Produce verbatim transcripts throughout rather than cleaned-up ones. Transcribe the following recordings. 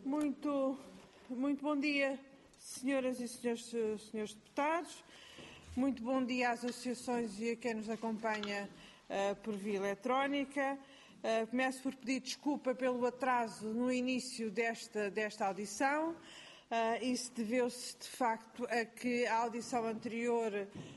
Muito, muito bom dia, senhoras e senhores, senhores deputados. Muito bom dia às associações e a quem nos acompanha uh, por via eletrónica. Uh, começo por pedir desculpa pelo atraso no início desta, desta audição. Uh, isso deveu-se, de facto, a que a audição anterior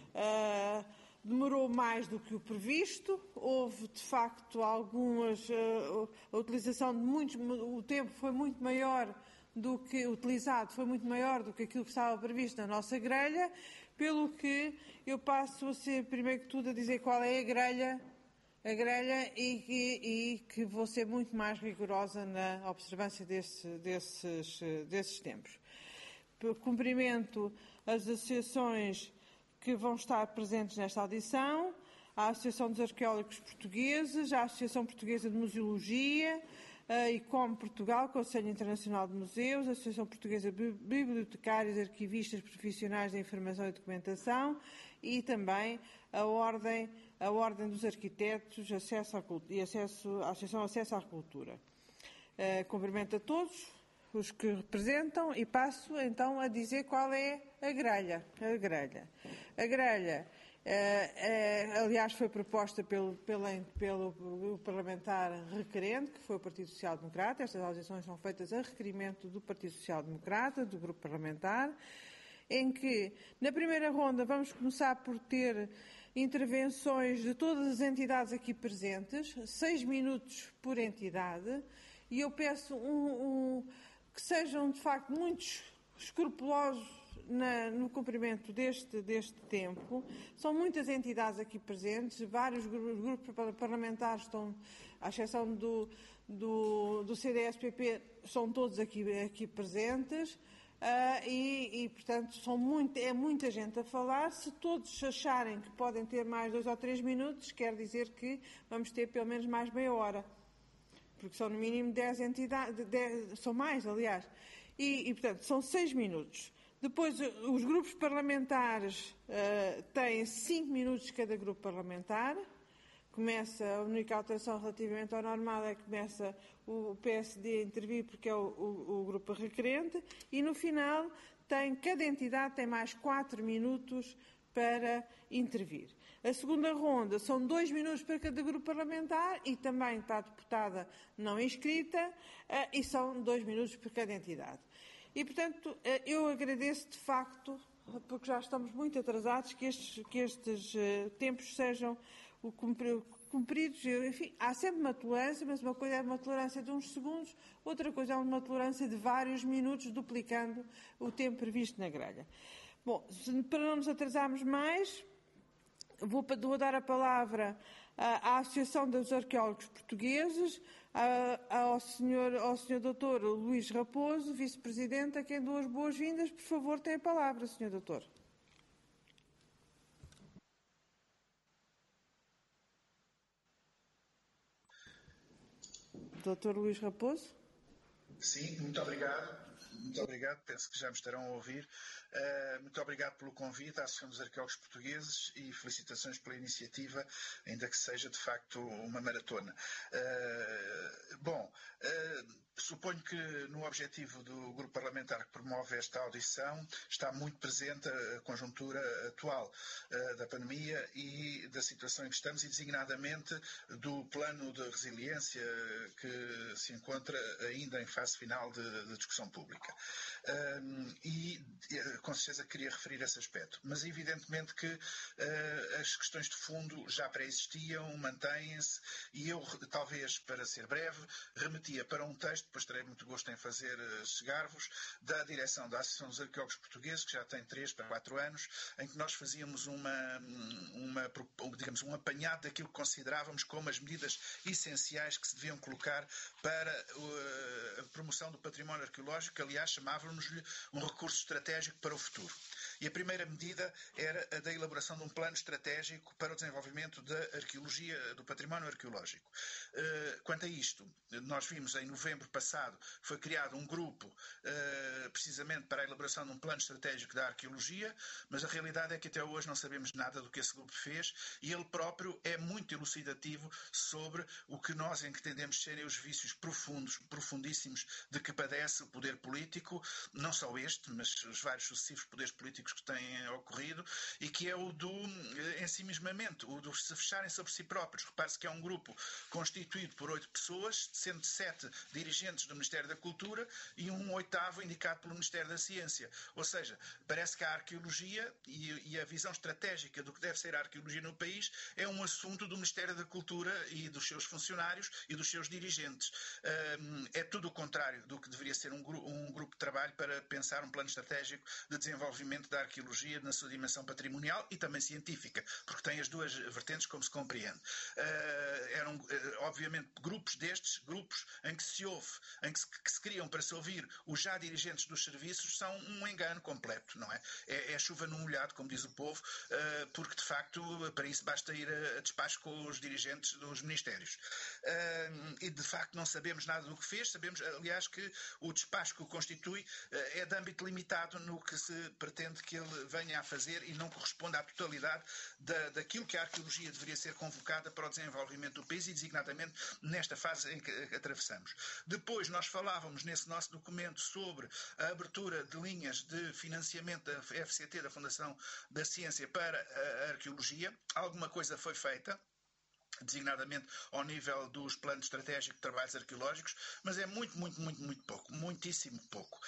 uh, demorou mais do que o previsto. Houve, de facto, algumas... Uh, a utilização de muitos... O tempo foi muito maior do que utilizado, foi muito maior do que aquilo que estava previsto na nossa grelha, pelo que eu passo a ser, primeiro que tudo, a dizer qual é a grelha, a grelha e, e, e que vou ser muito mais rigorosa na observância desse, desses, desses tempos. Cumprimento as associações que vão estar presentes nesta audição, a Associação dos Arqueólogos Portugueses, a Associação Portuguesa de Museologia, a ICOM Portugal, Conselho Internacional de Museus, a Associação Portuguesa de Bibliotecários, Arquivistas Profissionais de Informação e Documentação e também a Ordem, a Ordem dos Arquitetos acesso à, e acesso, a Associação Acesso à Cultura. Uh, cumprimento a todos os que representam e passo então a dizer qual é a grelha. A grelha. A grelha, uh, uh, aliás, foi proposta pelo, pela, pelo grupo parlamentar requerente, que foi o Partido Social Democrata. Estas audições são feitas a requerimento do Partido Social Democrata, do grupo parlamentar, em que, na primeira ronda, vamos começar por ter intervenções de todas as entidades aqui presentes, seis minutos por entidade, e eu peço um, um, que sejam, de facto, muito escrupulosos na, no cumprimento deste, deste tempo. São muitas entidades aqui presentes, vários grupos parlamentares estão, à exceção do, do, do C D S P P, são todos aqui, aqui presentes. Uh, e, e, portanto, são muito, é muita gente a falar. Se todos acharem que podem ter mais dois ou três minutos, quer dizer que vamos ter pelo menos mais meia hora, porque são no mínimo dez entidades, dez, são mais, aliás, e, e, portanto, são seis minutos. Depois, os grupos parlamentares uh, têm cinco minutos cada grupo parlamentar. Começa, a única alteração relativamente ao normal é que começa o P S D a intervir porque é o, o, o grupo requerente e no final tem, cada entidade tem mais quatro minutos para intervir. A segunda ronda são dois minutos para cada grupo parlamentar e também para a deputada não inscrita e são dois minutos para cada entidade. E, portanto, eu agradeço de facto, porque já estamos muito atrasados, que estes, que estes uh, tempos sejam o cumpridos. Enfim, há sempre uma tolerância, mas uma coisa é uma tolerância de uns segundos, outra coisa é uma tolerância de vários minutos, duplicando o tempo previsto na grelha. Bom, para não nos atrasarmos mais, vou, vou dar a palavra à, à Associação dos Arqueólogos Portugueses, a, ao, senhor, ao senhor doutor Luís Raposo, vice-presidente, a quem dou as boas-vindas. Por favor, tem a palavra, senhor doutor. doutor Luís Raposo. Sim, muito obrigado. Muito obrigado, penso que já me estarão a ouvir. Uh, muito obrigado pelo convite à Associação dos Arqueólogos Portugueses e felicitações pela iniciativa, ainda que seja de facto uma maratona. Uh, bom, uh, suponho que no objetivo do grupo parlamentar que promove esta audição está muito presente a conjuntura atual uh, da pandemia e da situação em que estamos e designadamente do plano de resiliência que se encontra ainda em fase final de, de discussão pública. Um, e com certeza queria referir esse aspecto, mas evidentemente que uh, as questões de fundo já pré-existiam, mantêm-se e eu, talvez para ser breve, remetia para um texto, depois terei muito gosto em fazer uh, chegar-vos, da direção da Associação dos Arqueólogos Portugueses, que já tem três para quatro anos, em que nós fazíamos uma, uma, digamos, um apanhado daquilo que considerávamos como as medidas essenciais que se deviam colocar para uh, a promoção do património arqueológico, que aliás chamávamos-lhe um recurso estratégico para o futuro. E a primeira medida era a da elaboração de um plano estratégico para o desenvolvimento da arqueologia, do património arqueológico. Quanto a isto, nós vimos em novembro passado, foi criado um grupo precisamente para a elaboração de um plano estratégico da arqueologia, mas a realidade é que até hoje não sabemos nada do que esse grupo fez e ele próprio é muito elucidativo sobre o que nós entendemos serem os vícios profundos, profundíssimos de que padece o poder político, não só este, mas os vários sucessivos poderes políticos que têm ocorrido, e que é o do ensimismamento, o do se fecharem sobre si próprios. Repare-se que é um grupo constituído por oito pessoas, sendo sete dirigentes do Ministério da Cultura e um oitavo indicado pelo Ministério da Ciência. Ou seja, parece que a arqueologia e, e a visão estratégica do que deve ser a arqueologia no país é um assunto do Ministério da Cultura e dos seus funcionários e dos seus dirigentes. É tudo o contrário do que deveria ser um, gru um grupo de trabalho para pensar um plano estratégico de desenvolvimento da arqueologia na sua dimensão patrimonial e também científica, porque tem as duas vertentes, como se compreende. Eram, obviamente, grupos destes, grupos em que se ouve, em que se, que se criam para se ouvir os já dirigentes dos serviços, são um engano completo, não é? É, é chuva no molhado, como diz o povo, porque, de facto, para isso basta ir a, a despacho com os dirigentes dos ministérios. E, de facto, não sabemos nada do que fez. Sabemos, aliás, que o despacho que o constitui é de âmbito limitado no que se pretende que ele venha a fazer e não corresponde à totalidade da, daquilo que a arqueologia deveria ser convocada para o desenvolvimento do país e, designadamente, nesta fase em que atravessamos. Depois, nós falávamos nesse nosso documento sobre a abertura de linhas de financiamento da F C T, da Fundação da Ciência, para a arqueologia. Alguma coisa foi feita, designadamente ao nível dos planos estratégicos de trabalhos arqueológicos, mas é muito, muito, muito, muito pouco, muitíssimo pouco.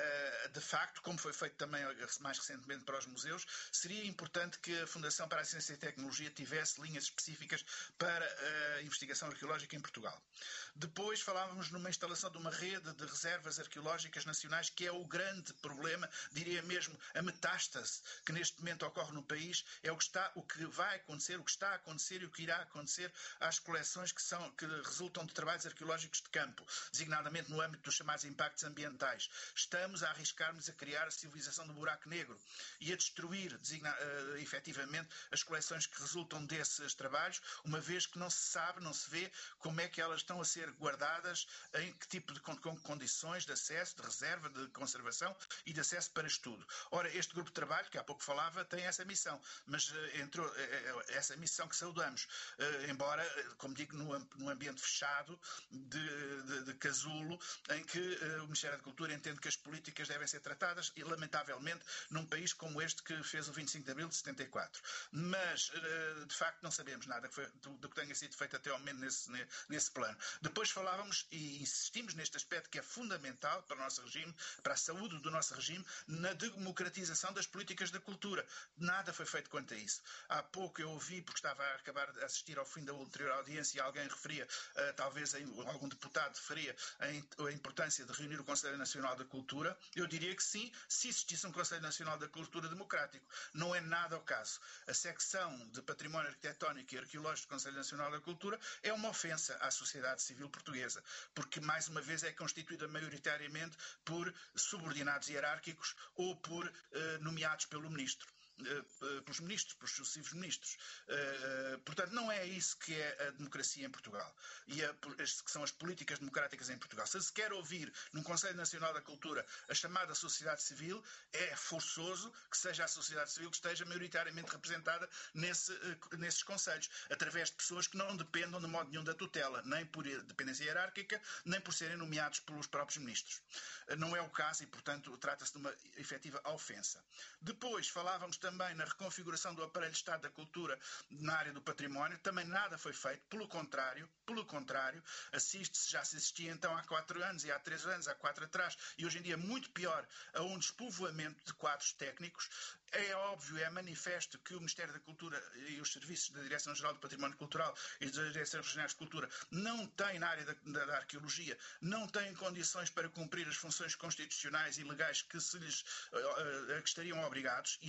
De facto, como foi feito também mais recentemente para os museus, seria importante que a Fundação para a Ciência e Tecnologia tivesse linhas específicas para a investigação arqueológica em Portugal. Depois falávamos numa instalação de uma rede de reservas arqueológicas nacionais, que é o grande problema, diria mesmo a metástase que neste momento ocorre no país, é o que está, o que vai acontecer, o que está a acontecer e o que irá acontecer às coleções que, são, que resultam de trabalhos arqueológicos de campo, designadamente no âmbito dos chamados impactos ambientais. Estamos a arriscar-nos a criar a civilização do buraco negro e a destruir, designa, uh, efetivamente, as coleções que resultam desses trabalhos, uma vez que não se sabe, não se vê como é que elas estão a ser guardadas, em que tipo de condições de acesso, de reserva, de conservação e de acesso para estudo. Ora, este grupo de trabalho, que há pouco falava, tem essa missão, mas uh, entrou, uh, essa missão que saudamos, uh, embora, como digo, num ambiente fechado de, de, de casulo, em que uh, o Ministério da Cultura entende que as políticas devem ser tratadas, e lamentavelmente, num país como este que fez o vinte e cinco de abril de setenta e quatro. Mas, uh, de facto, não sabemos nada que foi, do, do que tenha sido feito até ao momento nesse, nesse plano. Depois falávamos e insistimos neste aspecto que é fundamental para o nosso regime, para a saúde do nosso regime, na democratização das políticas da cultura. Nada foi feito quanto a isso. Há pouco eu ouvi, porque estava a acabar de assistir ao fim da ulterior audiência, alguém referia, uh, talvez algum deputado referia a, a importância de reunir o Conselho Nacional da Cultura. Eu diria que sim, se existisse um Conselho Nacional da Cultura democrático. Não é nada o caso. A secção de Património Arquitetónico e Arqueológico do Conselho Nacional da Cultura é uma ofensa à sociedade civil portuguesa, porque, mais uma vez, é constituída maioritariamente por subordinados hierárquicos ou por uh, nomeados pelo Ministro. Pelos ministros, pelos sucessivos ministros. Uh, portanto, não é isso que é a democracia em Portugal. E a, que são as políticas democráticas em Portugal. Se se quer ouvir num Conselho Nacional da Cultura a chamada sociedade civil, é forçoso que seja a sociedade civil que esteja maioritariamente representada nesse, uh, nesses conselhos, através de pessoas que não dependam de modo nenhum da tutela, nem por dependência hierárquica, nem por serem nomeados pelos próprios ministros. Uh, não é o caso e, portanto, trata-se de uma efetiva ofensa. Depois, falávamos também na reconfiguração do aparelho de Estado da Cultura na área do património. Também nada foi feito, pelo contrário, pelo contrário, assiste-se, já se assistia então há quatro anos e há três anos, há quatro atrás, e hoje em dia muito pior, a um despovoamento de quadros técnicos. É óbvio, é manifesto que o Ministério da Cultura e os serviços da Direção-Geral do Património Cultural e das Direções Regionais de Cultura não têm, na área da, da, da arqueologia, não têm condições para cumprir as funções constitucionais e legais que se lhes uh, uh, que estariam obrigados, e, a, e o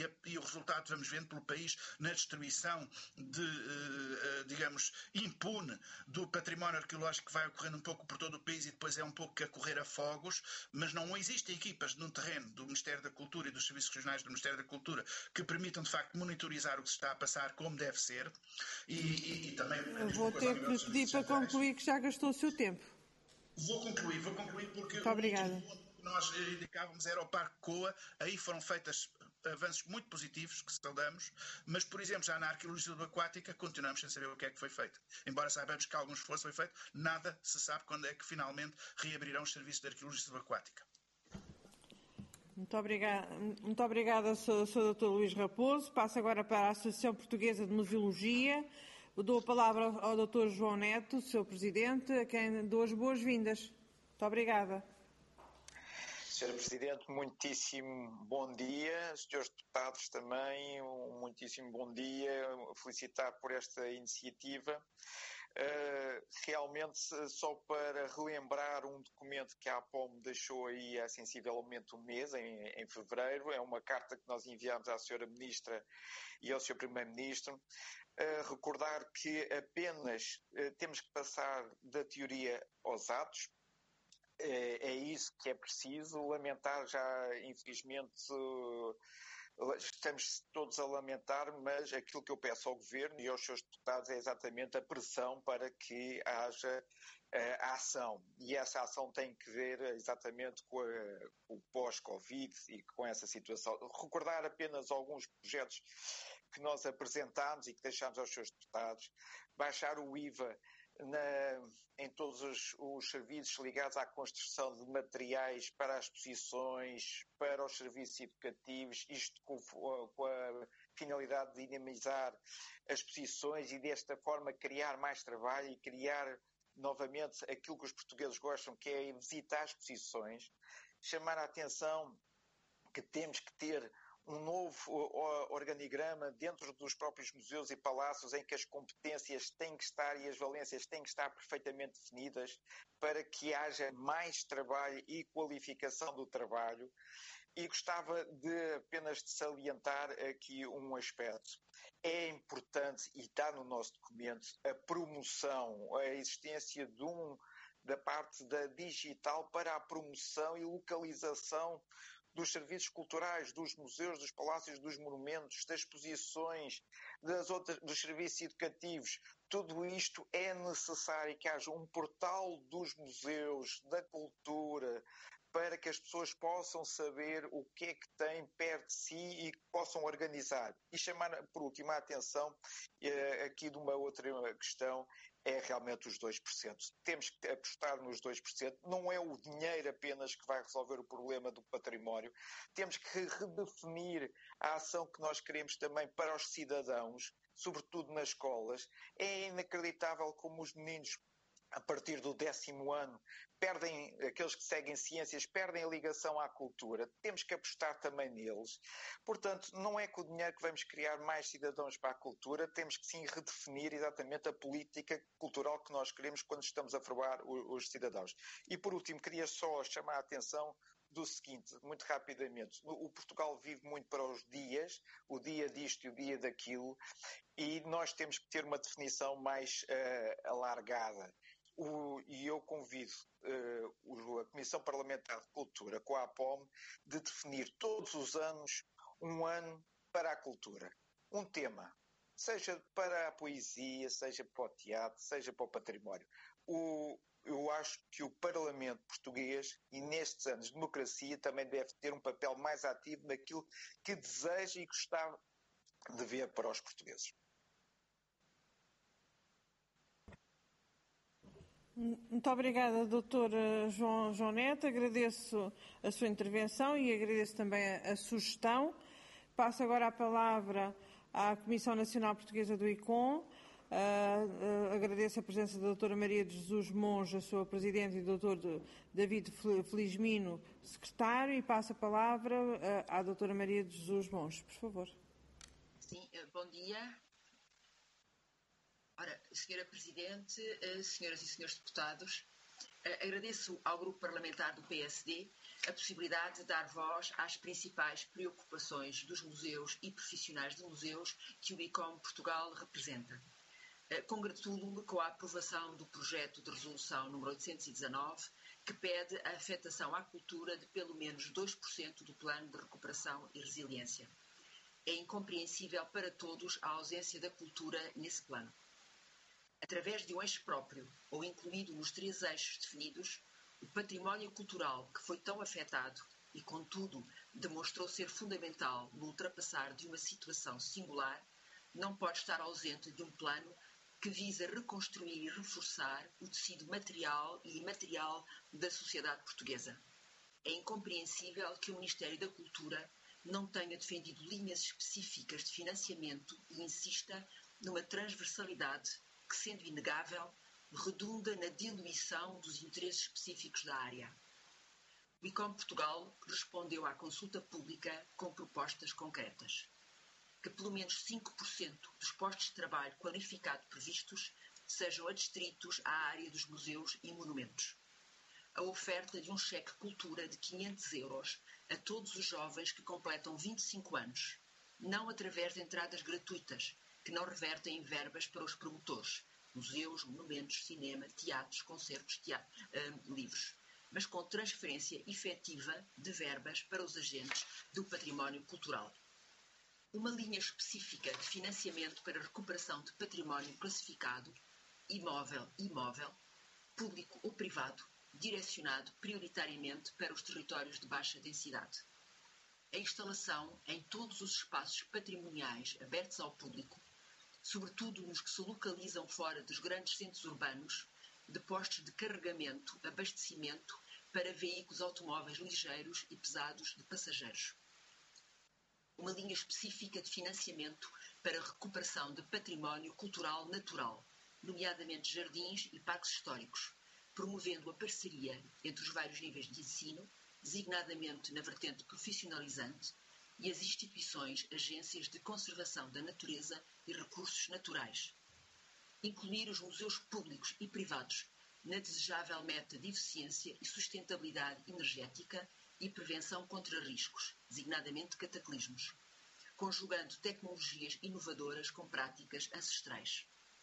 resultados vamos vendo pelo país na destruição de, digamos, impune do património arqueológico que vai ocorrendo um pouco por todo o país e depois é um pouco que a correr a fogos, mas não existem equipas no terreno do Ministério da Cultura e dos Serviços Regionais do Ministério da Cultura que permitam, de facto, monitorizar o que se está a passar como deve ser. E, e, e também... Eu vou ter que lhe pedir para concluir, que já gastou o seu tempo. Vou concluir, vou concluir porque muito obrigada. O ponto que nós indicávamos era o Parque Coa, aí foram feitos avanços muito positivos que saudamos, mas, por exemplo, já na arqueologia subaquática continuamos sem saber o que é que foi feito. Embora saibamos que algum esforço foi feito, nada se sabe quando é que finalmente reabrirão os serviços de arqueologia subaquática. Muito obrigada, muito obrigada, Sr doutor Luís Raposo. Passo agora para a Associação Portuguesa de Museologia. Eu dou a palavra ao doutor João Neto, seu presidente, a quem dou as boas-vindas. Muito obrigada. senhora Presidente, muitíssimo bom dia. senhores deputados também, um muitíssimo bom dia. Felicitar por esta iniciativa. Uh, realmente, só para relembrar um documento que a APOM deixou aí há sensivelmente um mês, em, em fevereiro, é uma carta que nós enviámos à senhora Ministra e ao senhor Primeiro-Ministro, uh, recordar que apenas uh, temos que passar da teoria aos atos. Uh, é isso que é preciso. Lamentar já, infelizmente, uh, estamos todos a lamentar, mas aquilo que eu peço ao Governo e aos seus deputados é exatamente a pressão para que haja uh, a ação. E essa ação tem que ver exatamente com, a, com o pós-Covid e com essa situação. Recordar apenas alguns projetos que nós apresentámos e que deixámos aos seus deputados. Baixar o I V A Na, em todos os, os serviços ligados à construção de materiais para as exposições, para os serviços educativos, isto com, com a finalidade de dinamizar as exposições e desta forma criar mais trabalho e criar novamente aquilo que os portugueses gostam, que é visitar as exposições. Chamar a atenção que temos que ter um novo organigrama dentro dos próprios museus e palácios em que as competências têm que estar e as valências têm que estar perfeitamente definidas para que haja mais trabalho e qualificação do trabalho. E gostava de apenas de salientar aqui um aspecto. É importante, e está no nosso documento, a promoção, a existência de um, da parte da digital para a promoção e localização dos serviços culturais, dos museus, dos palácios, dos monumentos, das exposições, das outras, dos serviços educativos. Tudo isto é necessário que haja um portal dos museus, da cultura, para que as pessoas possam saber o que é que têm perto de si e que possam organizar. E chamar, por último, a atenção eh, aqui de uma outra questão, é realmente os dois por cento. Temos que apostar nos dois por cento. Não é o dinheiro apenas que vai resolver o problema do património. Temos que redefinir a ação que nós queremos também para os cidadãos, sobretudo nas escolas. É inacreditável como os meninos, a partir do décimo ano, perdem, aqueles que seguem ciências, perdem a ligação à cultura. Temos que apostar também neles. Portanto, não é com o dinheiro que vamos criar mais cidadãos para a cultura, temos que sim redefinir exatamente a política cultural que nós queremos quando estamos a formar os cidadãos. E por último, queria só chamar a atenção do seguinte, muito rapidamente. O Portugal vive muito para os dias, o dia disto e o dia daquilo, e nós temos que ter uma definição mais uh, alargada. O, e eu convido uh, a Comissão Parlamentar de Cultura, com a APOM, de definir todos os anos um ano para a cultura. Um tema, seja para a poesia, seja para o teatro, seja para o património. O, eu acho que o Parlamento português, e nestes anos de democracia, também deve ter um papel mais ativo naquilo que deseja e gostava de ver para os portugueses. Muito obrigada, doutor João, João Neto. Agradeço a sua intervenção e agradeço também a, a sugestão. Passo agora a palavra à Comissão Nacional Portuguesa do I C O M. Uh, uh, agradeço a presença da doutora Maria de Jesus Monge, a sua presidente, e do doutor David Felizmino, secretário, e passo a palavra uh, à doutora Maria de Jesus Monge, por favor. Sim, bom dia. Ora, senhora Presidente, senhoras e senhores deputados, Agradeço ao Grupo Parlamentar do P S D a possibilidade de dar voz às principais preocupações dos museus e profissionais de museus que o ICOM Portugal representa. Congratulo-me com a aprovação do projeto de resolução número oitocentos e dezanove, que pede a afetação à cultura de pelo menos dois por cento do Plano de Recuperação e Resiliência. É incompreensível para todos a ausência da cultura nesse plano. Através de um eixo próprio, ou incluído nos três eixos definidos, o património cultural que foi tão afetado e, contudo, demonstrou ser fundamental no ultrapassar de uma situação singular, não pode estar ausente de um plano que visa reconstruir e reforçar o tecido material e imaterial da sociedade portuguesa. É incompreensível que o Ministério da Cultura não tenha defendido linhas específicas de financiamento e insista numa transversalidade que, sendo inegável, redunda na diluição dos interesses específicos da área. O ICOM Portugal respondeu à consulta pública com propostas concretas. Que pelo menos cinco por cento dos postos de trabalho qualificado previstos sejam adstritos à área dos museus e monumentos. A oferta de um cheque cultura de quinhentos euros a todos os jovens que completam vinte e cinco anos, não através de entradas gratuitas, que não revertem em verbas para os promotores, museus, monumentos, cinema, teatros, concertos, teatro, uh, livros, mas com transferência efetiva de verbas para os agentes do património cultural. Uma linha específica de financiamento para a recuperação de património classificado, imóvel e imóvel, público ou privado, direcionado prioritariamente para os territórios de baixa densidade. A instalação em todos os espaços patrimoniais abertos ao público, sobretudo nos que se localizam fora dos grandes centros urbanos, de postos de carregamento, abastecimento para veículos automóveis ligeiros e pesados de passageiros. Uma linha específica de financiamento para a recuperação de património cultural natural, nomeadamente jardins e parques históricos, promovendo a parceria entre os vários níveis de ensino, designadamente na vertente profissionalizante, e as instituições, agências de conservação da natureza e recursos naturais. Incluir os museus públicos e privados na desejável meta de eficiência e sustentabilidade energética e prevenção contra riscos, designadamente cataclismos, conjugando tecnologias inovadoras com práticas ancestrais.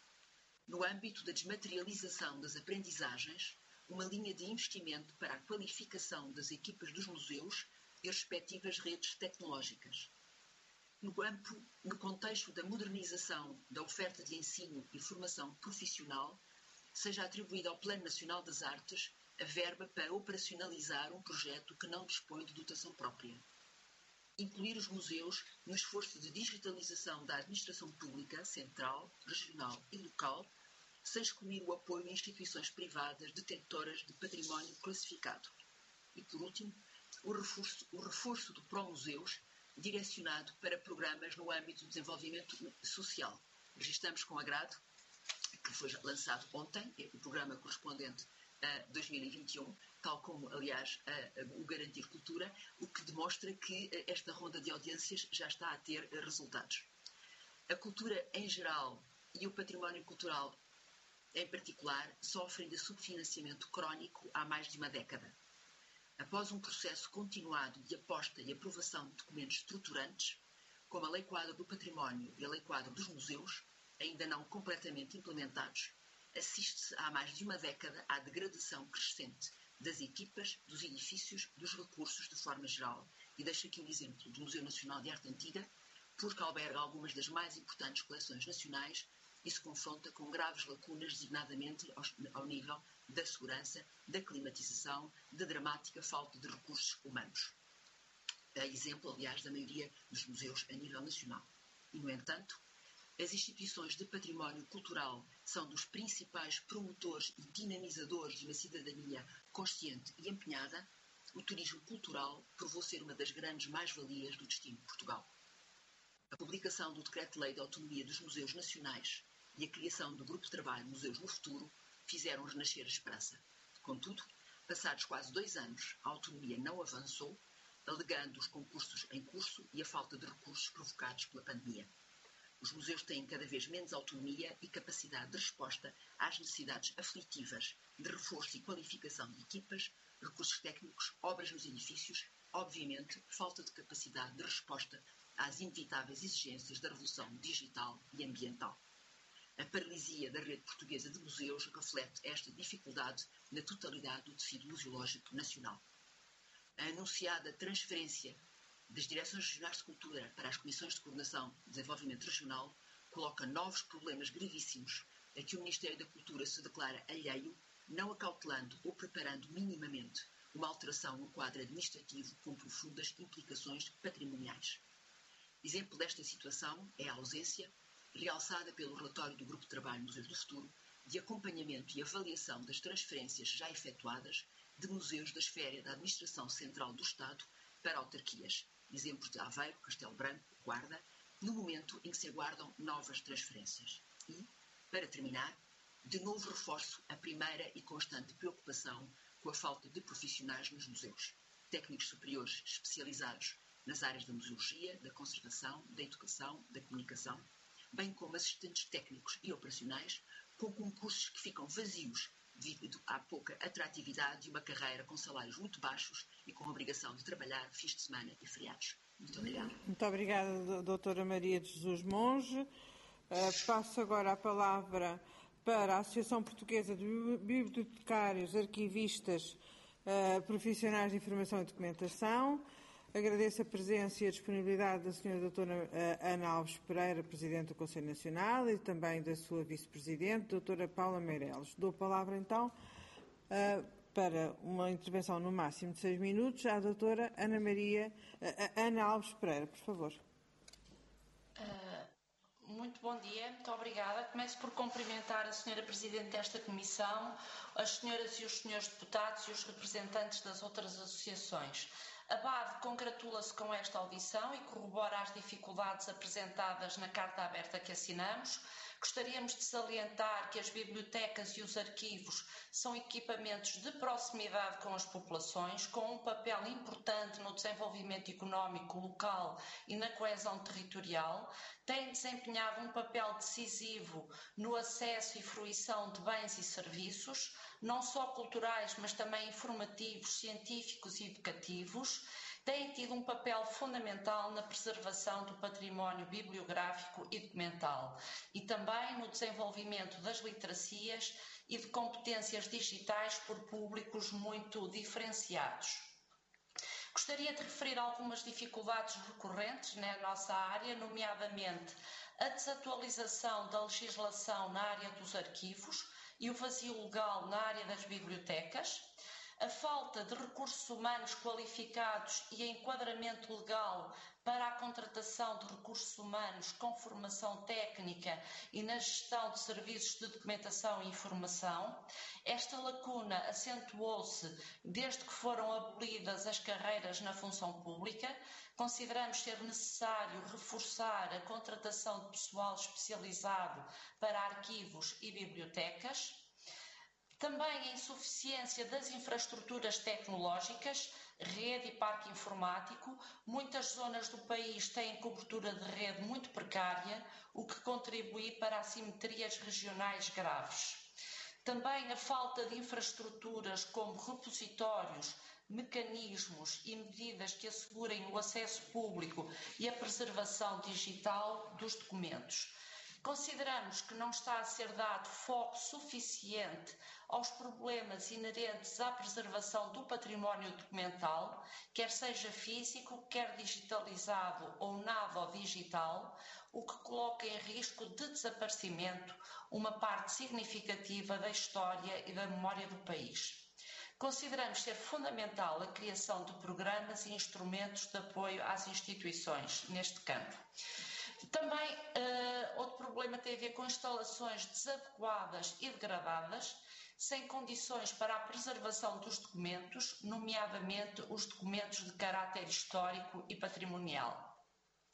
No âmbito da desmaterialização das aprendizagens, uma linha de investimento para a qualificação das equipas dos museus e as respectivas redes tecnológicas. No campo, no contexto da modernização da oferta de ensino e formação profissional, seja atribuída ao Plano Nacional das Artes a verba para operacionalizar um projeto que não dispõe de dotação própria. Incluir os museus no esforço de digitalização da administração pública, central, regional e local, sem excluir o apoio a instituições privadas detentoras de património classificado. E, por último, o reforço, o reforço do Promuseus, direcionado para programas no âmbito do desenvolvimento social. Registramos com agrado que foi lançado ontem, o programa correspondente a dois mil e vinte e um, tal como, aliás, a, a, o Garantir Cultura, o que demonstra que esta ronda de audiências já está a ter resultados. A cultura em geral e o património cultural em particular sofrem de subfinanciamento crónico há mais de uma década. Após um processo continuado de aposta e aprovação de documentos estruturantes, como a Lei Quadro do Património e a Lei Quadro dos Museus, ainda não completamente implementados, assiste-se há mais de uma década à degradação crescente das equipas, dos edifícios, dos recursos de forma geral. E deixo aqui um exemplo do Museu Nacional de Arte Antiga, porque alberga algumas das mais importantes coleções nacionais e se confronta com graves lacunas, designadamente ao nível da segurança, da climatização, da dramática falta de recursos humanos. É exemplo, aliás, da maioria dos museus a nível nacional. E, no entanto, as instituições de património cultural são dos principais promotores e dinamizadores de uma cidadania consciente e empenhada. O turismo cultural provou ser uma das grandes mais-valias do destino de Portugal. A publicação do Decreto-Lei de Autonomia dos Museus Nacionais e a criação do Grupo de Trabalho Museus no Futuro fizeram renascer a esperança. Contudo, passados quase dois anos, a autonomia não avançou, alegando os concursos em curso e a falta de recursos provocados pela pandemia. Os museus têm cada vez menos autonomia e capacidade de resposta às necessidades aflitivas de reforço e qualificação de equipas, recursos técnicos, obras nos edifícios, obviamente, falta de capacidade de resposta às inevitáveis exigências da revolução digital e ambiental. A paralisia da rede portuguesa de museus reflete esta dificuldade na totalidade do tecido museológico nacional. A anunciada transferência das Direções Regionais de Cultura para as Comissões de Coordenação e Desenvolvimento Regional coloca novos problemas gravíssimos a que o Ministério da Cultura se declara alheio, não acautelando ou preparando minimamente uma alteração no quadro administrativo com profundas implicações patrimoniais. Exemplo desta situação é a ausência, realçada pelo relatório do Grupo de Trabalho Museus do Futuro, de acompanhamento e avaliação das transferências já efetuadas de museus da esfera da Administração Central do Estado para autarquias, exemplos de Aveiro, Castelo Branco, Guarda, no momento em que se aguardam novas transferências. E, para terminar, de novo reforço a primeira e constante preocupação com a falta de profissionais nos museus, técnicos superiores especializados nas áreas da museologia, da conservação, da educação, da comunicação, bem como assistentes técnicos e operacionais, com concursos que ficam vazios devido à pouca atratividade de uma carreira com salários muito baixos e com a obrigação de trabalhar fins de semana e feriados. Muito obrigada. Muito obrigada, doutora Maria de Jesus Monge. Uh, passo agora a palavra para a Associação Portuguesa de Bibliotecários, Arquivistas, uh, Profissionais de Informação e Documentação. Agradeço a presença e a disponibilidade da senhora doutora Ana Alves Pereira, Presidente do Conselho Nacional, e também da sua Vice-Presidente, doutora Paula Meireles. Dou a palavra, então, para uma intervenção no máximo de seis minutos à doutora Ana Maria, Ana Alves Pereira, por favor. Uh, muito bom dia, muito obrigada. Começo por cumprimentar a senhora Presidente desta Comissão, as senhoras e os senhores deputados e os representantes das outras associações. A B A D congratula-se com esta audição e corrobora as dificuldades apresentadas na carta aberta que assinamos. Gostaríamos de salientar que as bibliotecas e os arquivos são equipamentos de proximidade com as populações, com um papel importante no desenvolvimento económico local e na coesão territorial, têm desempenhado um papel decisivo no acesso e fruição de bens e serviços, não só culturais, mas também informativos, científicos e educativos, têm tido um papel fundamental na preservação do património bibliográfico e documental e também no desenvolvimento das literacias e de competências digitais por públicos muito diferenciados. Gostaria de referir algumas dificuldades recorrentes na nossa área, nomeadamente a desatualização da legislação na área dos arquivos e o vazio legal na área das bibliotecas, a falta de recursos humanos qualificados e enquadramento legal para a contratação de recursos humanos com formação técnica e na gestão de serviços de documentação e informação. Esta lacuna acentuou-se desde que foram abolidas as carreiras na função pública. Consideramos ser necessário reforçar a contratação de pessoal especializado para arquivos e bibliotecas. Também a insuficiência das infraestruturas tecnológicas, rede e parque informático. Muitas zonas do país têm cobertura de rede muito precária, o que contribui para assimetrias regionais graves. Também a falta de infraestruturas como repositórios, mecanismos e medidas que assegurem o acesso público e a preservação digital dos documentos. Consideramos que não está a ser dado foco suficiente aos problemas inerentes à preservação do património documental, quer seja físico, quer digitalizado ou nada ou digital, o que coloca em risco de desaparecimento uma parte significativa da história e da memória do país. Consideramos ser fundamental a criação de programas e instrumentos de apoio às instituições neste campo. Também uh, outro problema tem a ver com instalações desadequadas e degradadas, sem condições para a preservação dos documentos, nomeadamente os documentos de caráter histórico e patrimonial.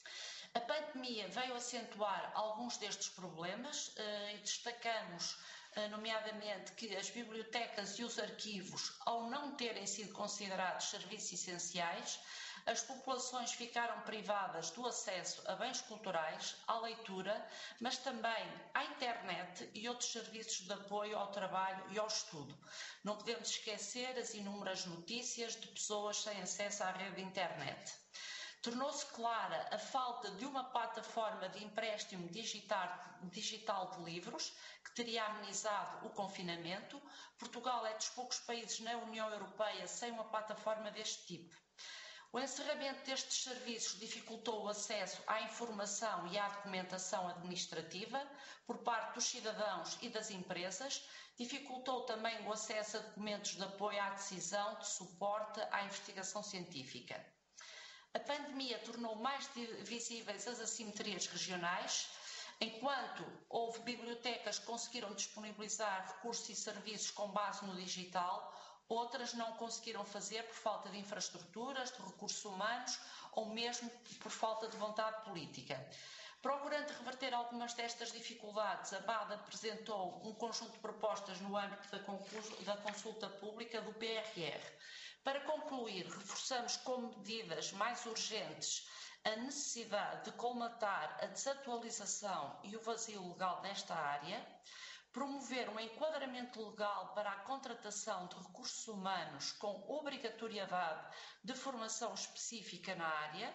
A pandemia veio acentuar alguns destes problemas uh, e destacamos nomeadamente que as bibliotecas e os arquivos, ao não terem sido considerados serviços essenciais, as populações ficaram privadas do acesso a bens culturais, à leitura, mas também à internet e outros serviços de apoio ao trabalho e ao estudo. Não podemos esquecer as inúmeras notícias de pessoas sem acesso à rede de internet. Tornou-se clara a falta de uma plataforma de empréstimo digital, digital de livros que teria amenizado o confinamento. Portugal é dos poucos países na União Europeia sem uma plataforma deste tipo. O encerramento destes serviços dificultou o acesso à informação e à documentação administrativa por parte dos cidadãos e das empresas, dificultou também o acesso a documentos de apoio à decisão, de suporte à investigação científica. A pandemia tornou mais visíveis as assimetrias regionais. Enquanto houve bibliotecas que conseguiram disponibilizar recursos e serviços com base no digital, outras não conseguiram fazer por falta de infraestruturas, de recursos humanos ou mesmo por falta de vontade política. Procurando reverter algumas destas dificuldades, a B A D apresentou um conjunto de propostas no âmbito da consulta pública do P R R. Para concluir, reforçamos como medidas mais urgentes a necessidade de colmatar a desatualização e o vazio legal nesta área, promover um enquadramento legal para a contratação de recursos humanos com obrigatoriedade de formação específica na área,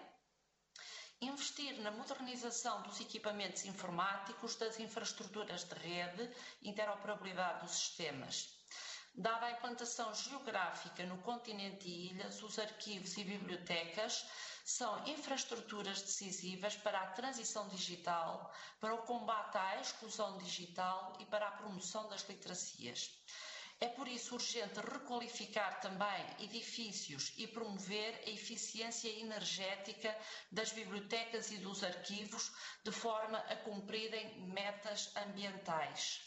investir na modernização dos equipamentos informáticos, das infraestruturas de rede, interoperabilidade dos sistemas. Dada a implantação geográfica no continente e ilhas, os arquivos e bibliotecas são infraestruturas decisivas para a transição digital, para o combate à exclusão digital e para a promoção das literacias. É por isso urgente requalificar também edifícios e promover a eficiência energética das bibliotecas e dos arquivos, de forma a cumprirem metas ambientais.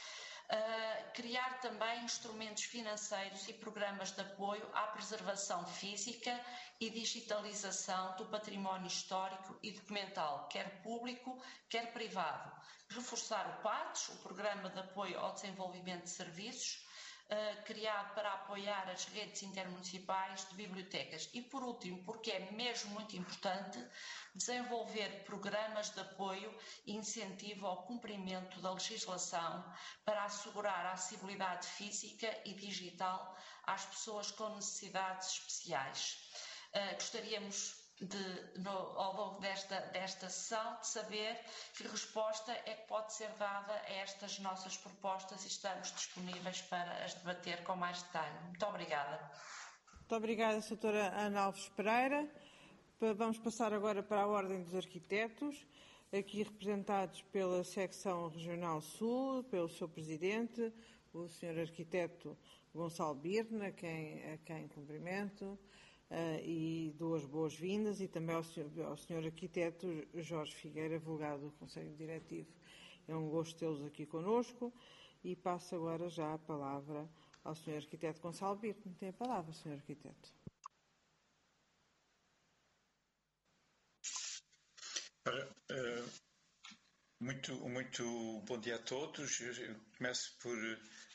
Uh, criar também instrumentos financeiros e programas de apoio à preservação física e digitalização do património histórico e documental, quer público, quer privado. Reforçar o PADES, o Programa de Apoio ao Desenvolvimento de Serviços, uh, criado para apoiar as redes intermunicipais de bibliotecas. E, por último, porque é mesmo muito importante, desenvolver programas de apoio e incentivo ao cumprimento da legislação para assegurar a acessibilidade física e digital às pessoas com necessidades especiais. Uh, gostaríamos de, no, ao longo desta, desta sessão, de saber que resposta é que pode ser dada a estas nossas propostas e estamos disponíveis para as debater com mais detalhe. Muito obrigada. Muito obrigada, doutora Ana Alves Pereira. Vamos passar agora para a Ordem dos Arquitetos, aqui representados pela Secção Regional Sul, pelo seu Presidente, o senhor Arquiteto Gonçalo Birna, a quem, a quem cumprimento, uh, e dou as boas-vindas, e também ao senhor, ao senhor Arquiteto Jorge Figueira, vulgado do Conselho Diretivo. É um gosto tê-los aqui conosco e passo agora já a palavra ao senhor Arquiteto Gonçalo Birna. Tem a palavra, senhor Arquiteto. Uh, muito, muito bom dia a todos. Eu começo por uh,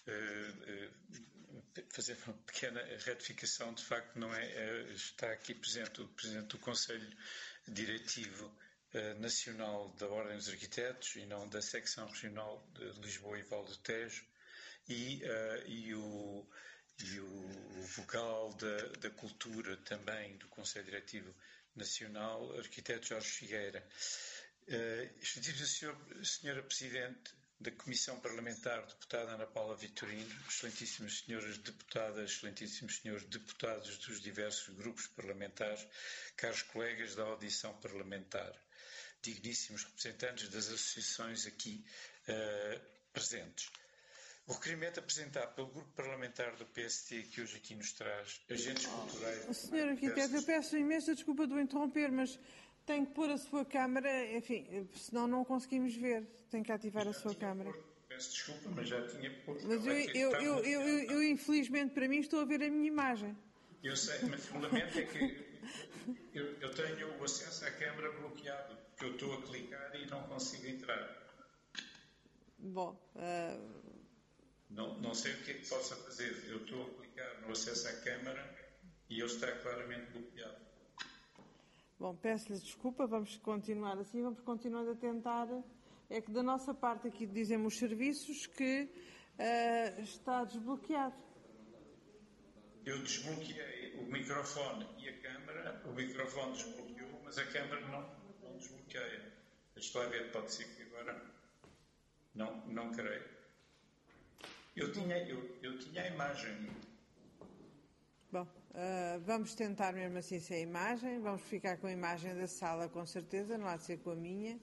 uh, fazer uma pequena retificação. De facto, não é, uh, está aqui presente o Presidente do Conselho Diretivo uh, Nacional da Ordem dos Arquitetos e não da Secção Regional de Lisboa e Val do Tejo, e, uh, e, o, e o vogal da, da Cultura também do Conselho Diretivo Nacional, Arquiteto Jorge Figueira. Uh, Excelentíssima Senhora Presidente da Comissão Parlamentar, Deputada Ana Paula Vitorino, Excelentíssimas Senhoras Deputadas, Excelentíssimos Senhores Deputados dos diversos grupos parlamentares, caros colegas da audição parlamentar, digníssimos representantes das associações aqui uh, presentes. O requerimento apresentado pelo Grupo Parlamentar do P S T, que hoje aqui nos traz agentes culturais... senhor Arquiteto, eu peço imensa desculpa de o interromper, mas tenho que pôr a sua câmara, enfim, senão não conseguimos ver. Tenho que ativar a sua câmara. Peço desculpa, mas já tinha posto... Mas eu, eu, eu, eu, eu, eu, infelizmente, para mim, estou a ver a minha imagem. Eu sei, mas o lamento é que eu, eu tenho o acesso à câmara bloqueado, porque eu estou a clicar e não consigo entrar. Bom... Uh... Não, não sei o que é que possa fazer. Eu estou a clicar no acesso à Câmara e ele está claramente bloqueado. Bom, peço-lhe desculpa, vamos continuar assim, vamos continuando a tentar. É que da nossa parte aqui dizem os serviços que uh, está desbloqueado. Eu desbloqueei o microfone e a câmara, o microfone desbloqueou, mas a câmara não, não desbloqueia. Deixa lá ver, pode ser que agora... Não, não creio. Eu tinha, eu, eu tinha a imagem. Bom, uh, vamos tentar mesmo assim sem a imagem. Vamos ficar com a imagem da sala, com certeza, não há de ser com a minha.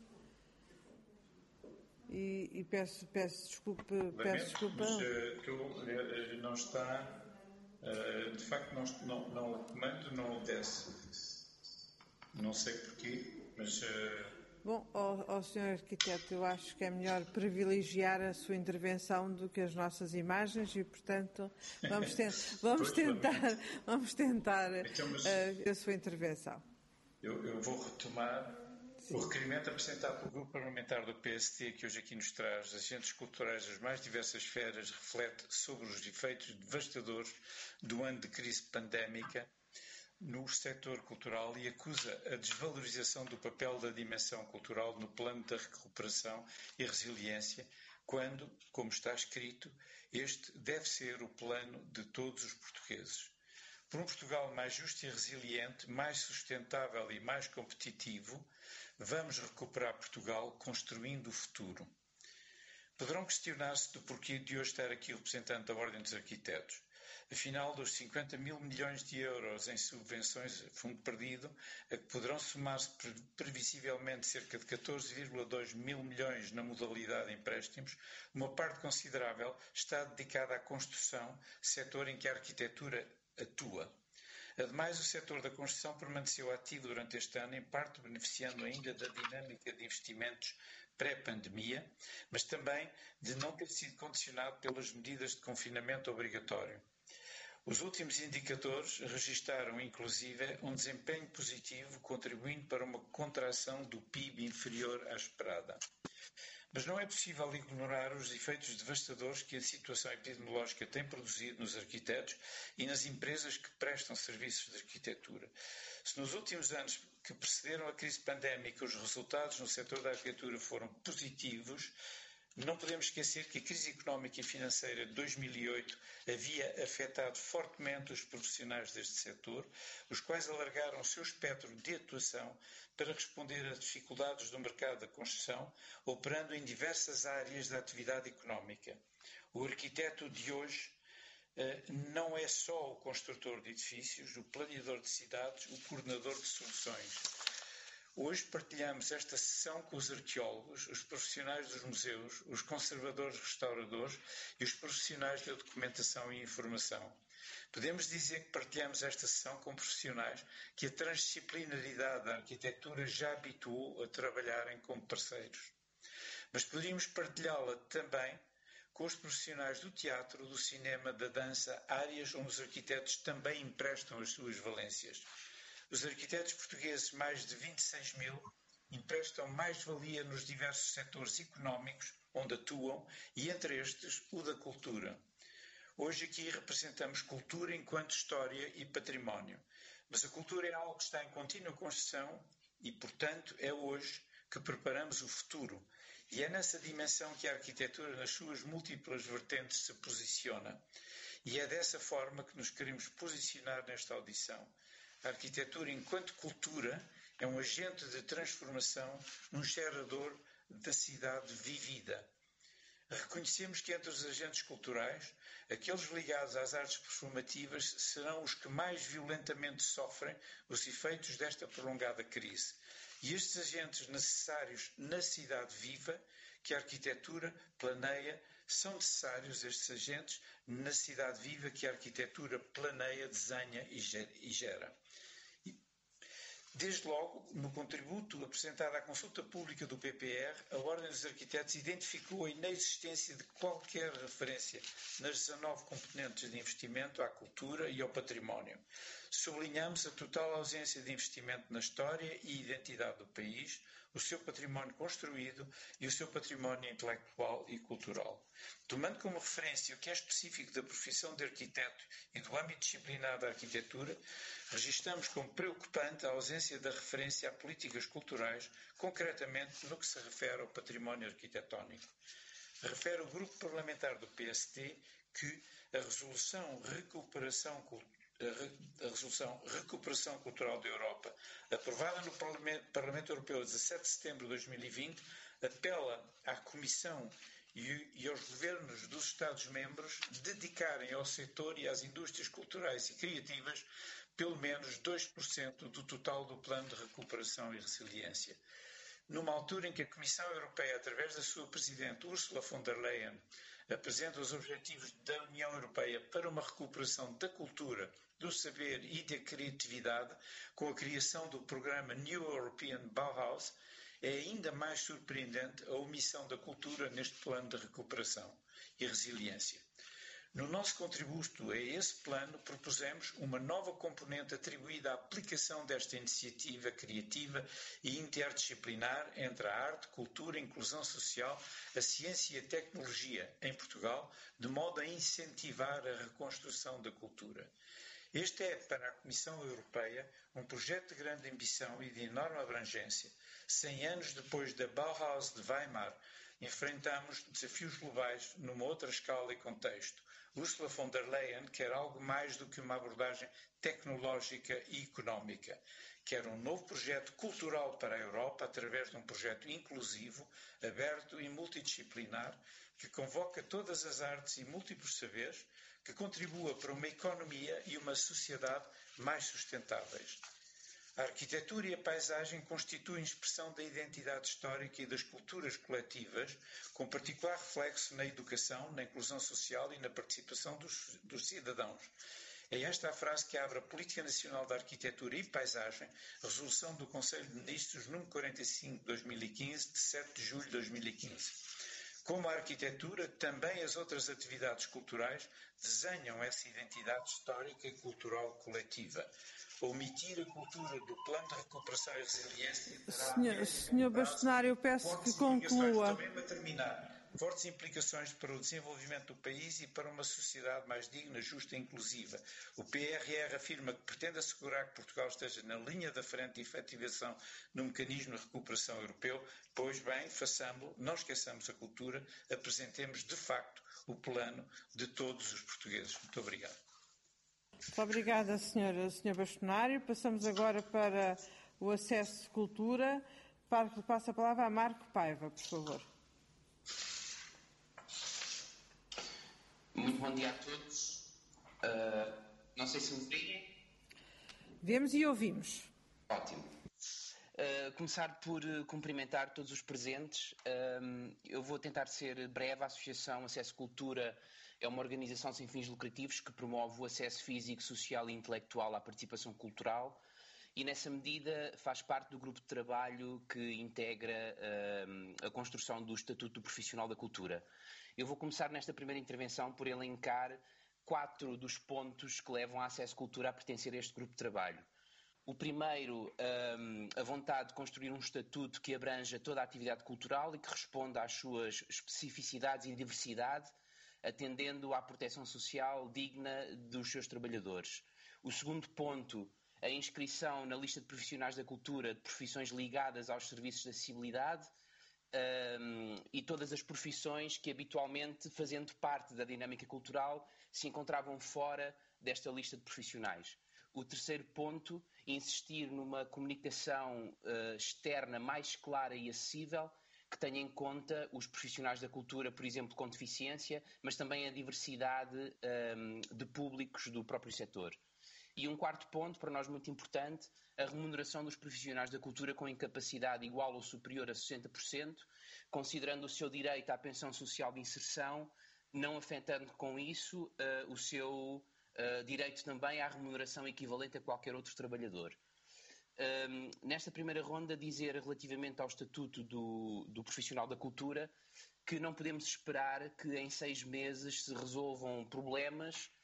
E, e peço, peço desculpa. Peço desculpa. Mas uh, tu, uh, não está... Uh, de facto, não, não, não, o comando não obedece. Não sei porquê, mas... Uh... Bom, ó, ó senhor Arquiteto, eu acho que é melhor privilegiar a sua intervenção do que as nossas imagens e, portanto, vamos, ten vamos tentar, vamos tentar então, mas... uh, a sua intervenção. Eu, eu vou retomar... Sim. O requerimento apresentado pelo Grupo Parlamentar do P S D, que hoje aqui nos traz agentes culturais das mais diversas esferas, reflete sobre os efeitos devastadores do ano de crise pandémica no setor cultural e acusa a desvalorização do papel da dimensão cultural no plano da recuperação e resiliência, quando, como está escrito, este deve ser o plano de todos os portugueses. Por um Portugal mais justo e resiliente, mais sustentável e mais competitivo, vamos recuperar Portugal construindo o futuro. Poderão questionar-se do porquê de hoje estar aqui o representante da Ordem dos Arquitetos. Afinal, dos cinquenta mil milhões de euros em subvenções a fundo perdido, a que poderão somar-se previsivelmente cerca de catorze vírgula dois mil milhões na modalidade de empréstimos, uma parte considerável está dedicada à construção, setor em que a arquitetura atua. Ademais, o setor da construção permaneceu ativo durante este ano, em parte beneficiando ainda da dinâmica de investimentos pré-pandemia, mas também de não ter sido condicionado pelas medidas de confinamento obrigatório. Os últimos indicadores registaram, inclusive, um desempenho positivo, contribuindo para uma contração do P I B inferior à esperada. Mas não é possível ignorar os efeitos devastadores que a situação epidemiológica tem produzido nos arquitetos e nas empresas que prestam serviços de arquitetura. Se nos últimos anos que precederam a crise pandémica os resultados no setor da arquitetura foram positivos, não podemos esquecer que a crise económica e financeira de dois mil e oito havia afetado fortemente os profissionais deste setor, os quais alargaram o seu espectro de atuação para responder às dificuldades do mercado da construção, operando em diversas áreas da atividade económica. O arquiteto de hoje uh, não é só o construtor de edifícios, o planeador de cidades, o coordenador de soluções. Hoje partilhamos esta sessão com os arqueólogos, os profissionais dos museus, os conservadores restauradores e os profissionais da documentação e informação. Podemos dizer que partilhamos esta sessão com profissionais que a transdisciplinaridade da arquitetura já habituou a trabalharem como parceiros. Mas poderíamos partilhá-la também com os profissionais do teatro, do cinema, da dança, áreas onde os arquitetos também emprestam as suas valências. Os arquitetos portugueses, mais de vinte e seis mil, emprestam mais-valia nos diversos setores económicos onde atuam e, entre estes, o da cultura. Hoje aqui representamos cultura enquanto história e património, mas a cultura é algo que está em contínua construção e, portanto, é hoje que preparamos o futuro. E é nessa dimensão que a arquitetura, nas suas múltiplas vertentes, se posiciona. E é dessa forma que nos queremos posicionar nesta audição. A arquitetura, enquanto cultura, é um agente de transformação, um gerador da cidade vivida. Reconhecemos que entre os agentes culturais, aqueles ligados às artes performativas serão os que mais violentamente sofrem os efeitos desta prolongada crise. E estes agentes necessários na cidade viva, que a arquitetura planeia, são necessários estes agentes na cidade viva que a arquitetura planeia, desenha e gera. Desde logo, no contributo apresentado à consulta pública do P P R, a Ordem dos Arquitetos identificou a inexistência de qualquer referência nas dezanove componentes de investimento à cultura e ao património. sublinhamos a total ausência de investimento na história e identidade do país, o seu património construído e o seu património intelectual e cultural. Tomando como referência o que é específico da profissão de arquiteto e do âmbito disciplinar da arquitetura, registramos como preocupante a ausência da referência a políticas culturais, concretamente no que se refere ao património arquitetónico. Refere o Grupo Parlamentar do P S D que a Resolução Recuperação Cultural a Resolução Recuperação Cultural da Europa, aprovada no Parlamento, Parlamento Europeu a dezassete de setembro de dois mil e vinte, apela à Comissão e, e aos governos dos Estados-membros dedicarem ao setor e às indústrias culturais e criativas pelo menos dois por cento do total do Plano de Recuperação e Resiliência. Numa altura em que a Comissão Europeia, através da sua Presidente Ursula von der Leyen, apresenta os objetivos da União Europeia para uma recuperação da cultura, do saber e da criatividade, com a criação do programa New European Bauhaus, é ainda mais surpreendente a omissão da cultura neste plano de recuperação e resiliência. No nosso contributo a esse plano, propusemos uma nova componente atribuída à aplicação desta iniciativa criativa e interdisciplinar entre a arte, cultura, a inclusão social, a ciência e a tecnologia em Portugal, de modo a incentivar a reconstrução da cultura. Este é, para a Comissão Europeia, um projeto de grande ambição e de enorme abrangência. Cem anos depois da Bauhaus de Weimar, enfrentamos desafios globais numa outra escala e contexto. Ursula von der Leyen quer algo mais do que uma abordagem tecnológica e económica. Quer um novo projeto cultural para a Europa através de um projeto inclusivo, aberto e multidisciplinar, que convoca todas as artes e múltiplos saberes, que contribua para uma economia e uma sociedade mais sustentáveis. A arquitetura e a paisagem constituem expressão da identidade histórica e das culturas coletivas, com particular reflexo na educação, na inclusão social e na participação dos, dos cidadãos. É esta a frase que abre a Política Nacional da Arquitetura e Paisagem, resolução do Conselho de Ministros número quarenta e cinco de dois mil e quinze, de sete de julho de dois mil e quinze. Como a arquitetura, também as outras atividades culturais desenham essa identidade histórica e cultural coletiva. Omitir a cultura do Plano de Recuperação e Resiliência... Senhor, senhor Bastonário, eu peço que conclua. Também para terminar, fortes implicações para o desenvolvimento do país e para uma sociedade mais digna, justa e inclusiva. O P R R afirma que pretende assegurar que Portugal esteja na linha da frente de efetivação no mecanismo de recuperação europeu. Pois bem, façamos-lo, não esqueçamos a cultura, apresentemos de facto o plano de todos os portugueses. Muito obrigado. Muito obrigada, senhora, senhor Bastonário. Passamos agora para o acesso de cultura. Passo a palavra a Marco Paiva, por favor. Muito bom dia a todos. Uh, não sei se me veem. Vemos e ouvimos. Ótimo. Uh, começar por uh, cumprimentar todos os presentes. Uh, eu vou tentar ser breve. A Associação Acesso Cultura é uma organização sem fins lucrativos que promove o acesso físico, social e intelectual à participação cultural e, nessa medida, faz parte do grupo de trabalho que integra uh, a construção do Estatuto do Profissional da Cultura. Eu vou começar nesta primeira intervenção por elencar quatro dos pontos que levam a Acesso Cultura a pertencer a este grupo de trabalho. O primeiro, um, a vontade de construir um estatuto que abranja toda a atividade cultural e que responda às suas especificidades e diversidade, atendendo à proteção social digna dos seus trabalhadores. O segundo ponto, a inscrição na lista de profissionais da cultura de profissões ligadas aos serviços de acessibilidade um, e todas as profissões que habitualmente, fazendo parte da dinâmica cultural, se encontravam fora desta lista de profissionais. O terceiro ponto, insistir numa comunicação uh, externa mais clara e acessível, que tenha em conta os profissionais da cultura, por exemplo, com deficiência, mas também a diversidade um, de públicos do próprio setor. E um quarto ponto, para nós muito importante, a remuneração dos profissionais da cultura com incapacidade igual ou superior a sessenta por cento, considerando o seu direito à pensão social de inserção, não afetando com isso uh, o seu uh, direito também à remuneração equivalente a qualquer outro trabalhador. Um, nesta primeira ronda, dizer relativamente ao Estatuto do, do Profissional da Cultura que não podemos esperar que em seis meses se resolvam problemas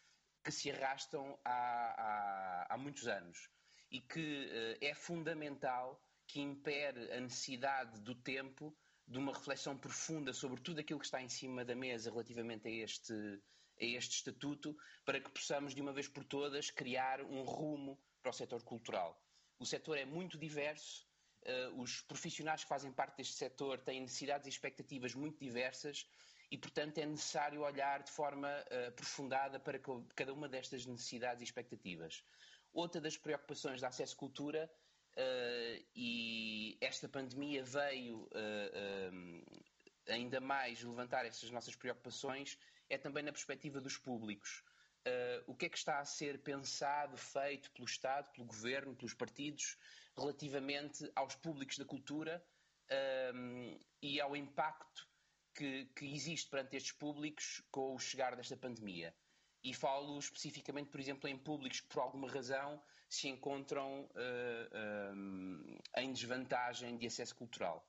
que se arrastam há, há, há muitos anos e que uh, é fundamental, que impere a necessidade do tempo de uma reflexão profunda sobre tudo aquilo que está em cima da mesa relativamente a este, a este estatuto, para que possamos de uma vez por todas criar um rumo para o setor cultural. O setor é muito diverso, uh, os profissionais que fazem parte deste setor têm necessidades e expectativas muito diversas e, portanto, é necessário olhar de forma uh, aprofundada para cada uma destas necessidades e expectativas. Outra das preocupações da Acesso Cultura, uh, e esta pandemia veio uh, uh, ainda mais levantar estas nossas preocupações, é também na perspectiva dos públicos. Uh, o que é que está a ser pensado, feito pelo Estado, pelo Governo, pelos partidos, relativamente aos públicos da cultura um, e ao impacto que, que existe perante estes públicos com o chegar desta pandemia. E falo especificamente, por exemplo, em públicos que por alguma razão se encontram uh, um, em desvantagem de acesso cultural.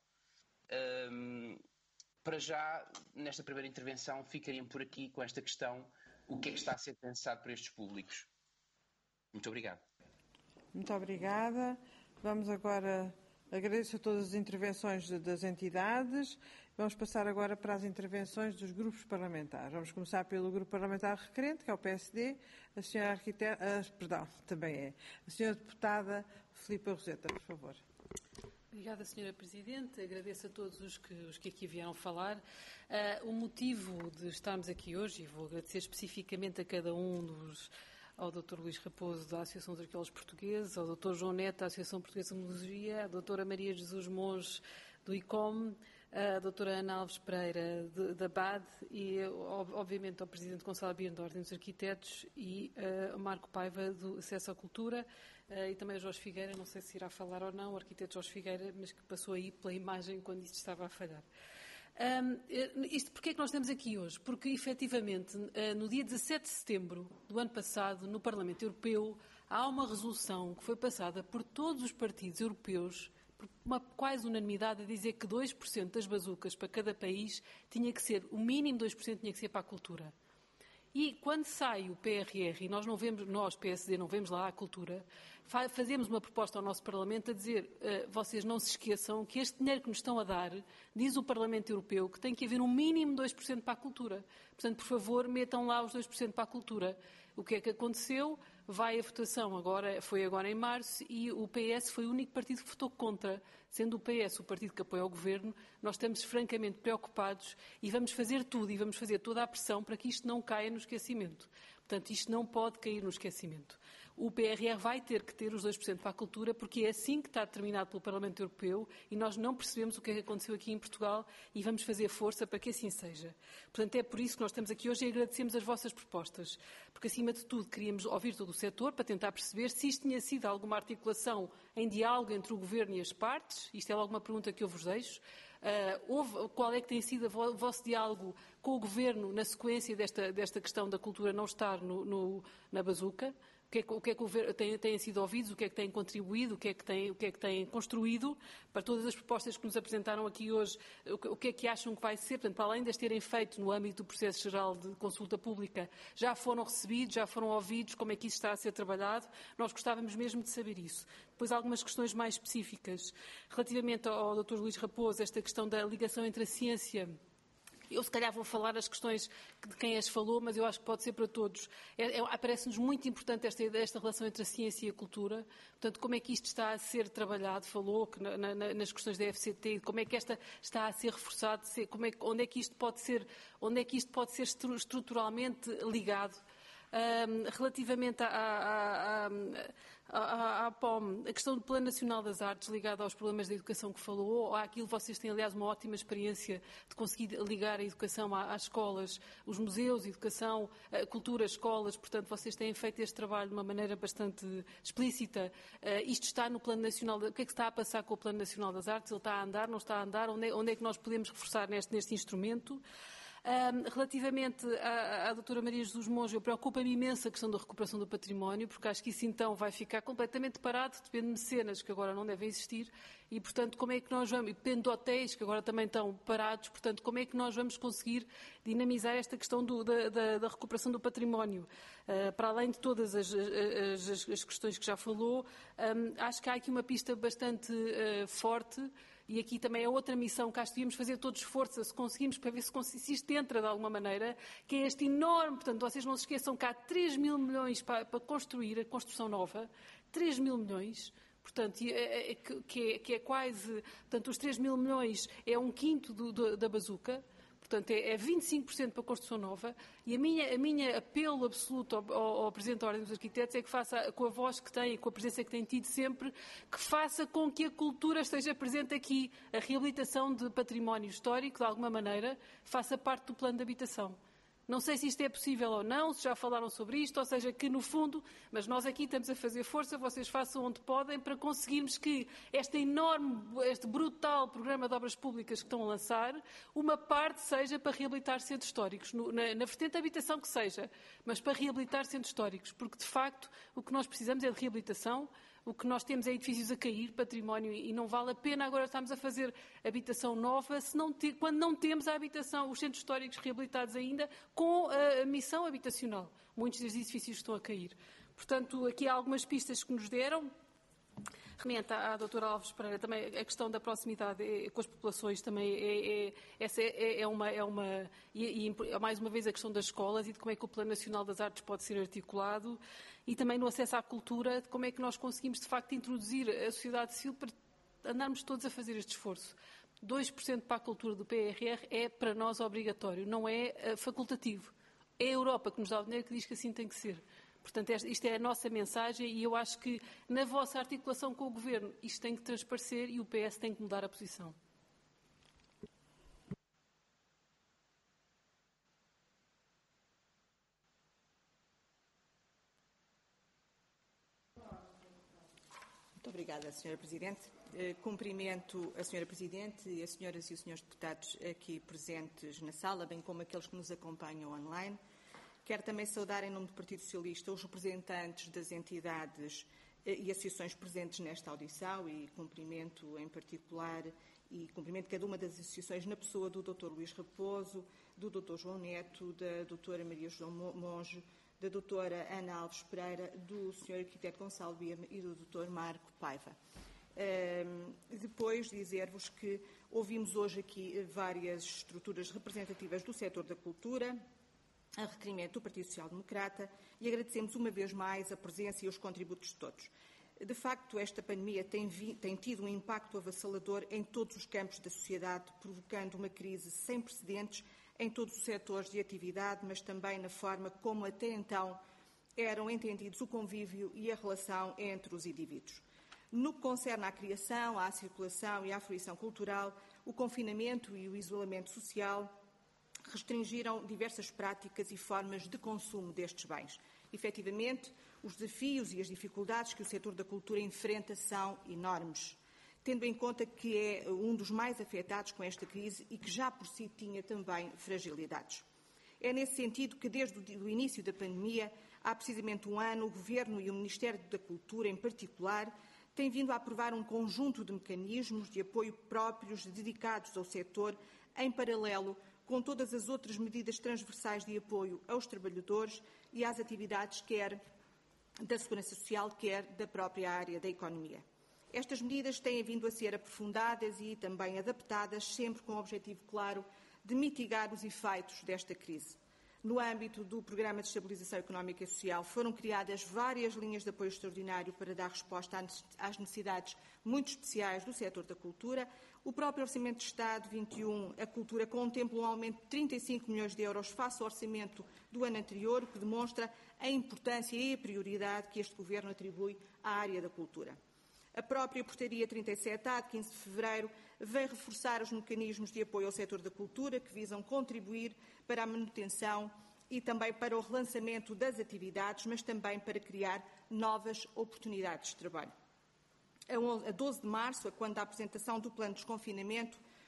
Um, para já, nesta primeira intervenção, ficaríamos por aqui com esta questão: o que é que está a ser pensado para estes públicos? Muito obrigado. Muito obrigada. Vamos agora, agradeço a todas as intervenções das entidades. Vamos passar agora para as intervenções dos grupos parlamentares. Vamos começar pelo grupo parlamentar requerente, que é o P S D. A senhora arquiteta, uh, perdão, também é. A senhora deputada Filipa Roseta, por favor. Obrigada, senhora Presidente. Agradeço a todos os que, os que aqui vieram falar. Uh, o motivo de estarmos aqui hoje, e vou agradecer especificamente a cada um dos, ao doutor Luís Raposo, da Associação dos Arqueólogos Portugueses, ao doutor João Neto, da Associação Portuguesa de Museologia, à doutora Maria Jesus Monge, do I C O M, a doutora Ana Alves Pereira, de, da B A D, e, obviamente, ao presidente Gonçalo Birno, da Ordem dos Arquitetos, e uh, ao Marco Paiva, do Acesso à Cultura, uh, e também ao Jorge Figueira, não sei se irá falar ou não, o arquiteto Jorge Figueira, mas que passou aí pela imagem quando isto estava a falhar. Um, isto, porquê é que nós estamos aqui hoje? Porque, efetivamente, uh, no dia dezassete de setembro do ano passado, no Parlamento Europeu, há uma resolução que foi passada por todos os partidos europeus, por uma quase unanimidade, a dizer que dois por cento das bazucas para cada país tinha que ser, o mínimo dois por cento tinha que ser para a cultura. E quando sai o P R R, e nós não vemos, nós, P S D, não vemos lá a cultura, fazemos uma proposta ao nosso Parlamento a dizer, uh, vocês não se esqueçam que este dinheiro que nos estão a dar, diz o Parlamento Europeu, que tem que haver um mínimo de dois por cento para a cultura. Portanto, por favor, metam lá os dois por cento para a cultura. O que é que aconteceu? Vai a votação, agora, foi agora em março, e o P S foi o único partido que votou contra. Sendo o P S o partido que apoia o Governo, nós estamos francamente preocupados e vamos fazer tudo e vamos fazer toda a pressão para que isto não caia no esquecimento. Portanto, isto não pode cair no esquecimento. O P R R vai ter que ter os dois por cento para a cultura, porque é assim que está determinado pelo Parlamento Europeu e nós não percebemos o que é que aconteceu aqui em Portugal e vamos fazer força para que assim seja. Portanto, é por isso que nós estamos aqui hoje e agradecemos as vossas propostas, porque, acima de tudo, queríamos ouvir todo o setor para tentar perceber se isto tinha sido alguma articulação em diálogo entre o Governo e as partes. Isto é logo uma pergunta que eu vos deixo. Uh, houve, qual é que tem sido o vosso diálogo com o Governo na sequência desta, desta questão da cultura não estar no, no, na bazuca? O que é que, o que, é que o governo tem, têm sido ouvidos, o que é que têm contribuído, o que é que têm, o que é que têm construído para todas as propostas que nos apresentaram aqui hoje, o que, o que é que acham que vai ser, portanto, para além de as terem feito no âmbito do processo geral de consulta pública, já foram recebidos, já foram ouvidos, como é que isso está a ser trabalhado? Nós gostávamos mesmo de saber isso. Depois, algumas questões mais específicas. Relativamente ao doutor Luís Raposo, esta questão da ligação entre a ciência. Eu, se calhar, vou falar as questões de quem as falou, mas eu acho que pode ser para todos. É, é, parece-nos muito importante esta, esta relação entre a ciência e a cultura. Portanto, como é que isto está a ser trabalhado? Falou que na, na, nas questões da F C T, como é que esta está a ser reforçado? Como é, onde é que isto pode ser, onde é que isto pode ser estruturalmente ligado? Um, relativamente à, à, à, à, à P O M, a questão do Plano Nacional das Artes ligada aos problemas da educação que falou, ou àquilo, vocês têm, aliás, uma ótima experiência de conseguir ligar a educação às escolas, os museus, educação, cultura, escolas, portanto, vocês têm feito este trabalho de uma maneira bastante explícita. Uh, isto está no Plano Nacional, o que é que está a passar com o Plano Nacional das Artes? Ele está a andar, não está a andar? Onde é, onde é que nós podemos reforçar neste, neste instrumento? Um, relativamente à, à doutora Maria Jesus Monjo, preocupa-me imenso a questão da recuperação do património, porque acho que isso então vai ficar completamente parado, depende de mecenas que agora não devem existir, e portanto como é que nós vamos, e depende de hotéis que agora também estão parados, portanto como é que nós vamos conseguir dinamizar esta questão do, da, da, da recuperação do património? Uh, para além de todas as, as, as questões que já falou, um, acho que há aqui uma pista bastante uh, forte. E aqui também é outra missão que acho que devíamos fazer todos esforço, se conseguimos, para ver se, se isto entra de alguma maneira, que é este enorme, portanto, vocês não se esqueçam que há três mil milhões para, para construir a construção nova, três mil milhões, portanto, que é, que é quase, portanto, os três mil milhões é um quinto do, do, da bazuca. Portanto, é vinte e cinco por cento para a construção nova e a minha, a minha apelo absoluto ao, ao, ao Presidente da Ordem dos Arquitetos é que faça, com a voz que tem, com a presença que tem tido sempre, que faça com que a cultura esteja presente aqui. A reabilitação de património histórico, de alguma maneira, faça parte do plano de habitação. Não sei se isto é possível ou não, se já falaram sobre isto, ou seja, que no fundo, mas nós aqui estamos a fazer força, vocês façam onde podem para conseguirmos que este enorme, este brutal programa de obras públicas que estão a lançar, uma parte seja para reabilitar centros históricos, no, na, na vertente de habitação que seja, mas para reabilitar centros históricos, porque de facto o que nós precisamos é de reabilitação. O que nós temos é edifícios a cair, património, e não vale a pena agora estarmos a fazer habitação nova se não te, quando não temos a habitação, os centros históricos reabilitados ainda, com a, a missão habitacional. Muitos dos edifícios estão a cair. Portanto, aqui há algumas pistas que nos deram. Remete à, à doutora Alves Pereira também a questão da proximidade é, com as populações também é, é, essa é, é uma, é uma e, e mais uma vez a questão das escolas e de como é que o Plano Nacional das Artes pode ser articulado e também no acesso à cultura, de como é que nós conseguimos de facto introduzir a sociedade civil para andarmos todos a fazer este esforço. dois por cento para a cultura do P R R é para nós obrigatório, não é uh, facultativo. É a Europa que nos dá o dinheiro que diz que assim tem que ser. Portanto, isto é a nossa mensagem e eu acho que na vossa articulação com o Governo isto tem que transparecer e o P S tem que mudar a posição. Muito obrigada, senhora Presidente. Cumprimento a senhora Presidente e as senhoras e os senhores deputados aqui presentes na sala, bem como aqueles que nos acompanham online. Quero também saudar, em nome do Partido Socialista, os representantes das entidades e associações presentes nesta audição e cumprimento, em particular, e cumprimento cada uma das associações na pessoa do doutor Luís Raposo, do doutor João Neto, da doutora Maria João Monjo, da doutora Ana Alves Pereira, do senhor arquiteto Gonçalo Birne e do doutor Marco Paiva. Um, depois dizer-vos que ouvimos hoje aqui várias estruturas representativas do setor da cultura, a requerimento do Partido Social Democrata, e agradecemos uma vez mais a presença e os contributos de todos. De facto, esta pandemia tem, vi, tem tido um impacto avassalador em todos os campos da sociedade, provocando uma crise sem precedentes em todos os setores de atividade, mas também na forma como até então eram entendidos o convívio e a relação entre os indivíduos. No que concerne à criação, à circulação e à fruição cultural, o confinamento e o isolamento social restringiram diversas práticas e formas de consumo destes bens. Efetivamente, os desafios e as dificuldades que o setor da cultura enfrenta são enormes, tendo em conta que é um dos mais afetados com esta crise e que já por si tinha também fragilidades. É nesse sentido que, desde o início da pandemia, há precisamente um ano, o Governo e o Ministério da Cultura, em particular, têm vindo a aprovar um conjunto de mecanismos de apoio próprios dedicados ao setor, em paralelo com todas as outras medidas transversais de apoio aos trabalhadores e às atividades quer da Segurança Social, quer da própria área da economia. Estas medidas têm vindo a ser aprofundadas e também adaptadas, sempre com o objetivo claro de mitigar os efeitos desta crise. No âmbito do Programa de Estabilização Económica e Social, foram criadas várias linhas de apoio extraordinário para dar resposta às necessidades muito especiais do setor da cultura. O próprio Orçamento de Estado vinte e um, a cultura, contempla um aumento de trinta e cinco milhões de euros face ao orçamento do ano anterior, o que demonstra a importância e a prioridade que este Governo atribui à área da cultura. A própria Portaria trinta e sete A, de quinze de fevereiro, vem reforçar os mecanismos de apoio ao setor da cultura que visam contribuir para a manutenção e também para o relançamento das atividades, mas também para criar novas oportunidades de trabalho. A doze de março, quando da apresentação do plano de desconfinamento,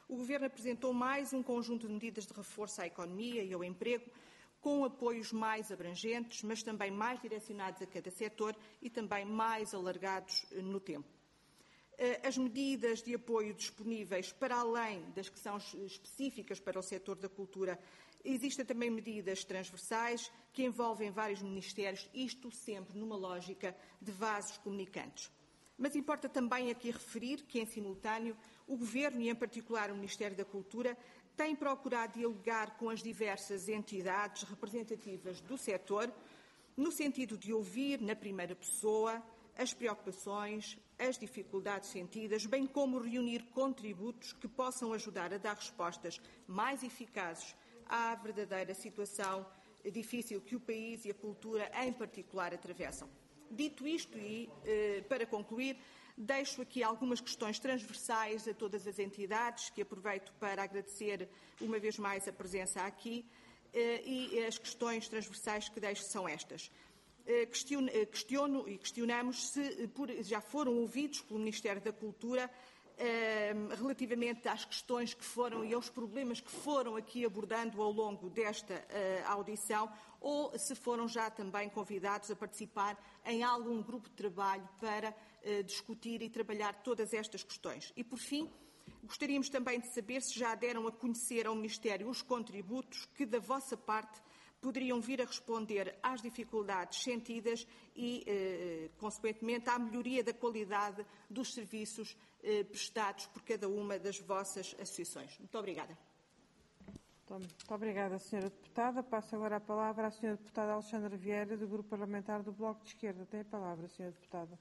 o Governo apresentou mais um conjunto de medidas de reforço à economia e ao emprego, com apoios mais abrangentes, mas também mais direcionados a cada setor e também mais alargados no tempo. As medidas de apoio disponíveis, para além das que são específicas para o setor da cultura, existem também medidas transversais que envolvem vários ministérios, isto sempre numa lógica de vasos comunicantes. Mas importa também aqui referir que, em simultâneo, o Governo, e em particular o Ministério da Cultura, tem procurado dialogar com as diversas entidades representativas do setor, no sentido de ouvir, na primeira pessoa, as preocupações, as dificuldades sentidas, bem como reunir contributos que possam ajudar a dar respostas mais eficazes à verdadeira situação difícil que o país e a cultura, em particular, atravessam. Dito isto, e eh, para concluir, deixo aqui algumas questões transversais a todas as entidades, que aproveito para agradecer uma vez mais a presença aqui, eh, e as questões transversais que deixo são estas. Eh, questiono, eh, questiono e questionamos se por, já foram ouvidos pelo Ministério da Cultura eh, relativamente às questões que foram e aos problemas que foram aqui abordando ao longo desta eh, audição, ou se foram já também convidados a participar em algum grupo de trabalho para eh, discutir e trabalhar todas estas questões. E, por fim, gostaríamos também de saber se já deram a conhecer ao Ministério os contributos que, da vossa parte, poderiam vir a responder às dificuldades sentidas e, eh, consequentemente, à melhoria da qualidade dos serviços eh, prestados por cada uma das vossas associações. Muito obrigada. Muito obrigada, senhora Deputada. Passo agora a palavra à senhora Deputada Alexandra Vieira, do Grupo Parlamentar do Bloco de Esquerda. Tem a palavra, senhora Deputada.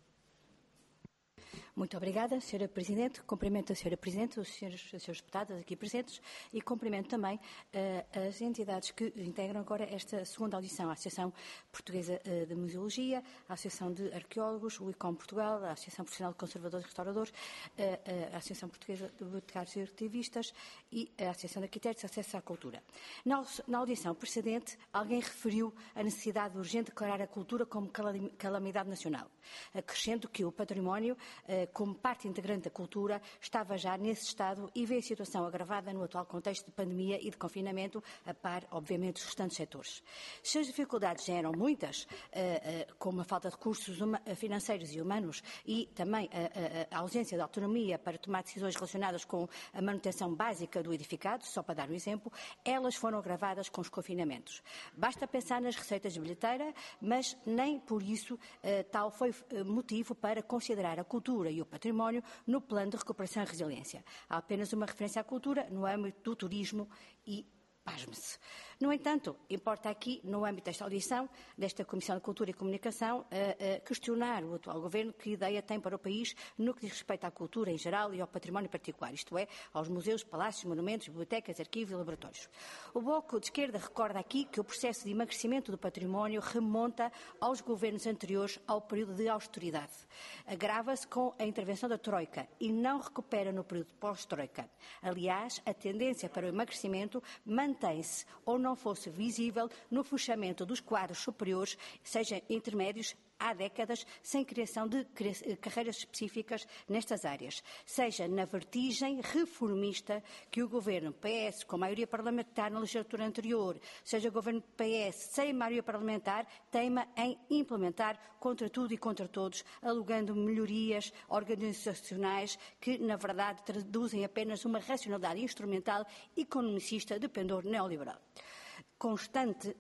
Muito obrigada, senhora Presidente. Cumprimento a senhora Presidente, os senhores, os senhores deputados aqui presentes e cumprimento também uh, as entidades que integram agora esta segunda audição, a Associação Portuguesa uh, de Museologia, a Associação de Arqueólogos, o I C O M Portugal, a Associação Profissional de Conservadores e Restauradores, uh, uh, a Associação Portuguesa de Bibliotecários e Arquivistas e a Associação de Arquitetos de Acesso à Cultura. Na, na audição precedente, alguém referiu a necessidade urgente de declarar a cultura como calamidade nacional, acrescento que o património, uh, como parte integrante da cultura, estava já nesse estado e vê a situação agravada no atual contexto de pandemia e de confinamento, a par, obviamente, dos restantes setores. Se as dificuldades já eram muitas, como a falta de recursos financeiros e humanos e também a ausência de autonomia para tomar decisões relacionadas com a manutenção básica do edificado, só para dar um exemplo, elas foram agravadas com os confinamentos. Basta pensar nas receitas de bilheteira, mas nem por isso tal foi motivo para considerar a cultura e o património no plano de recuperação e resiliência. Há apenas uma referência à cultura no âmbito do turismo e pasme-se. No entanto, importa aqui, no âmbito desta audição, desta Comissão de Cultura e Comunicação, uh, uh, questionar o atual Governo que ideia tem para o país no que diz respeito à cultura em geral e ao património em particular, isto é, aos museus, palácios, monumentos, bibliotecas, arquivos e laboratórios. O Bloco de Esquerda recorda aqui que o processo de emagrecimento do património remonta aos governos anteriores ao período de austeridade. Agrava-se com a intervenção da Troika e não recupera no período pós-Troika. Aliás, a tendência para o emagrecimento mantém-se ou não fosse visível no fechamento dos quadros superiores, seja intermédios, há décadas, sem criação de carreiras específicas nestas áreas, seja na vertigem reformista que o Governo P S, com maioria parlamentar na legislatura anterior, seja o Governo P S sem maioria parlamentar, teima em implementar contra tudo e contra todos, alugando melhorias organizacionais que, na verdade, traduzem apenas uma racionalidade instrumental economicista de pendor neoliberal. Constante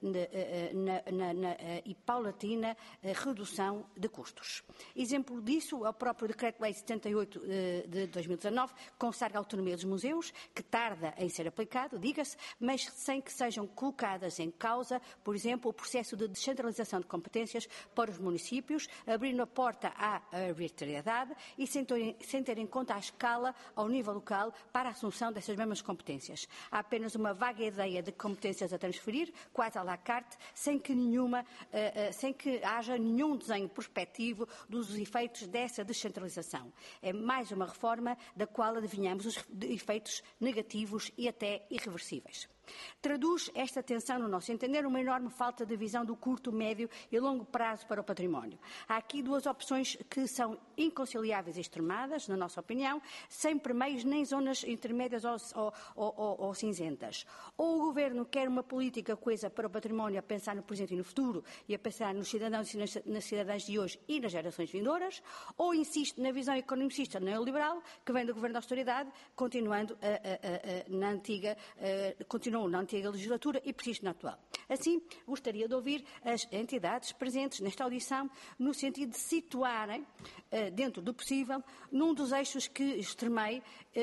na, na, na, e paulatina redução de custos. Exemplo disso é o próprio Decreto-Lei setenta e oito de dois mil e dezanove, que consagra a autonomia dos museus, que tarda em ser aplicado, diga-se, mas sem que sejam colocadas em causa, por exemplo, o processo de descentralização de competências para os municípios, abrindo a porta à arbitrariedade e sem ter, sem ter em conta a escala ao nível local para a assunção dessas mesmas competências. Há apenas uma vaga ideia de competências a transferir, quase à la carte, sem que, nenhuma, uh, uh, sem que haja nenhum desenho prospectivo dos efeitos dessa descentralização. É mais uma reforma da qual adivinhamos os efeitos negativos e até irreversíveis. Traduz esta tensão, no nosso entender, uma enorme falta de visão do curto, médio e longo prazo para o património. Há aqui duas opções que são inconciliáveis e extremadas, na nossa opinião, sem permeios nem zonas intermédias ou, ou, ou, ou cinzentas. Ou o Governo quer uma política coesa para o património a pensar no presente e no futuro e a pensar nos cidadãos e nas, nas cidadãs de hoje e nas gerações vindouras, ou insiste na visão economicista neoliberal que vem do Governo da Austeridade, continuando a, a, a, na antiga, a, continuou na antiga legislatura e persiste na atual. Assim, gostaria de ouvir as entidades presentes nesta audição no sentido de situarem, dentro do possível, num dos eixos que extremei,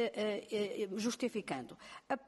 justificando,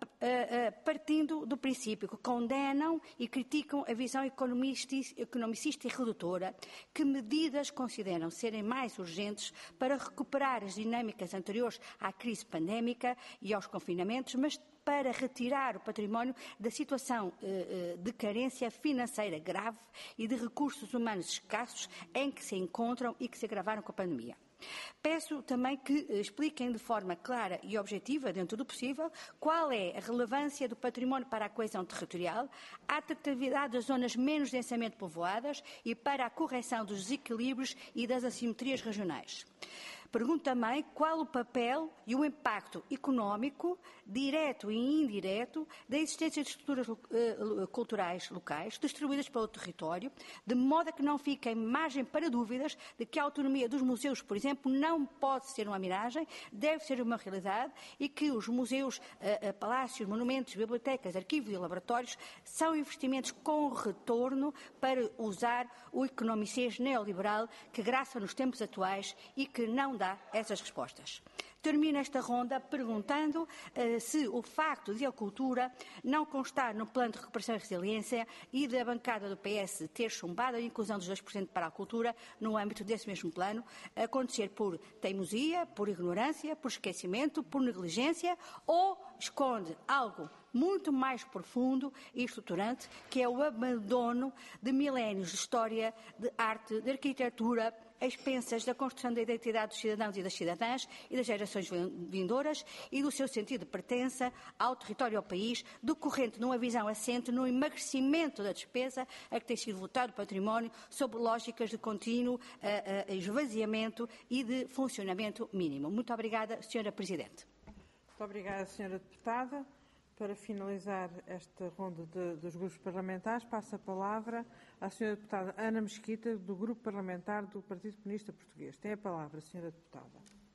partindo do princípio que condenam e criticam a visão economicista e redutora, que medidas consideram serem mais urgentes para recuperar as dinâmicas anteriores à crise pandémica e aos confinamentos, mas para retirar o património da situação eh, de carência financeira grave e de recursos humanos escassos em que se encontram e que se agravaram com a pandemia. Peço também que expliquem de forma clara e objetiva, dentro do possível, qual é a relevância do património para a coesão territorial, a atratividade das zonas menos densamente povoadas e para a correção dos desequilíbrios e das assimetrias regionais. Pergunto também qual o papel e o impacto económico, direto e indireto, da existência de estruturas uh, culturais locais distribuídas pelo território, de modo a que não fique margem para dúvidas de que a autonomia dos museus, por exemplo, não pode ser uma miragem, deve ser uma realidade e que os museus, uh, uh, palácios, monumentos, bibliotecas, arquivos e laboratórios são investimentos com retorno para usar o economicês neoliberal que graça nos tempos atuais e que não dá essas respostas. Termino esta ronda perguntando uh, se o facto de a cultura não constar no plano de recuperação e resiliência e da bancada do P S ter chumbado a inclusão dos dois por cento para a cultura no âmbito desse mesmo plano, acontecer por teimosia, por ignorância, por esquecimento, por negligência ou esconde algo muito mais profundo e estruturante, que é o abandono de milénios de história, de arte, de arquitetura, às expensas da construção da identidade dos cidadãos e das cidadãs e das gerações vindouras e do seu sentido de pertença ao território e ao país, decorrente numa visão assente no emagrecimento da despesa a que tem sido votado o património sob lógicas de contínuo uh, uh, esvaziamento e de funcionamento mínimo. Muito obrigada, senhora Presidente. Muito obrigada, senhora Deputada. Para finalizar esta ronda de, dos grupos parlamentares, passo a palavra à senhora Deputada Ana Mesquita, do Grupo Parlamentar do Partido Comunista Português. Tem a palavra, senhora Deputada.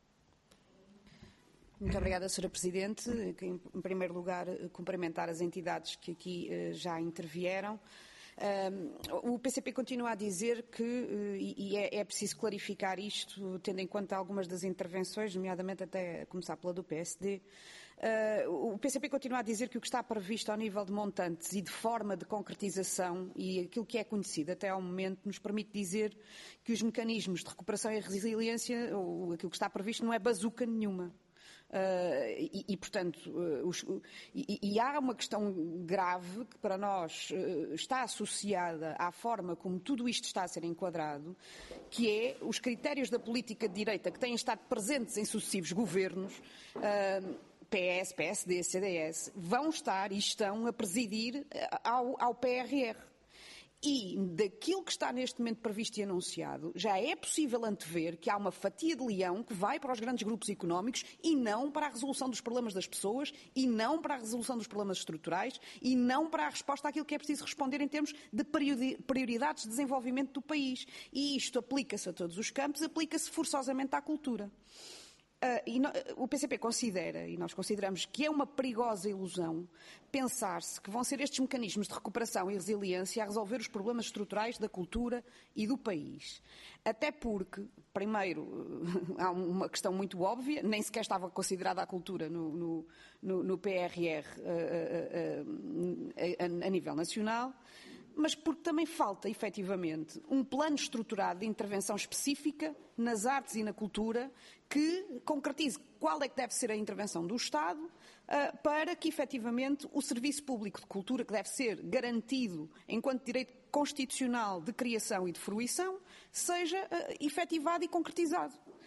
Muito obrigada, senhora Presidente. Em primeiro lugar, cumprimentar as entidades que aqui uh, já intervieram. Um, o P C P continua a dizer que, uh, e é, é preciso clarificar isto, tendo em conta algumas das intervenções, nomeadamente até a começar pela do P S D, Uh, o P C P continua a dizer que o que está previsto ao nível de montantes e de forma de concretização e aquilo que é conhecido até ao momento nos permite dizer que os mecanismos de recuperação e resiliência, ou aquilo que está previsto, não é bazuca nenhuma. Uh, e, e, portanto, uh, os, uh, e, e há uma questão grave que para nós uh, está associada à forma como tudo isto está a ser enquadrado, que é os critérios da política de direita que têm estado presentes em sucessivos governos, uh, P S, P S D, C D S, vão estar e estão a presidir ao, ao P R R. E daquilo que está neste momento previsto e anunciado, já é possível antever que há uma fatia de leão que vai para os grandes grupos económicos e não para a resolução dos problemas das pessoas, e não para a resolução dos problemas estruturais, e não para a resposta àquilo que é preciso responder em termos de prioridades de desenvolvimento do país. E isto aplica-se a todos os campos, aplica-se forçosamente à cultura. Uh, e no, o P C P considera, e nós consideramos que é uma perigosa ilusão, pensar-se que vão ser estes mecanismos de recuperação e resiliência a resolver os problemas estruturais da cultura e do país. Até porque, primeiro, há uma questão muito óbvia, nem sequer estava considerada a cultura no, no, no, no P R R uh, uh, uh, a, a nível nacional, mas porque também falta, efetivamente, um plano estruturado de intervenção específica nas artes e na cultura que concretize qual é que deve ser a intervenção do Estado uh, para que, efetivamente, o serviço público de cultura, que deve ser garantido enquanto direito constitucional de criação e de fruição, seja uh, efetivado e concretizado.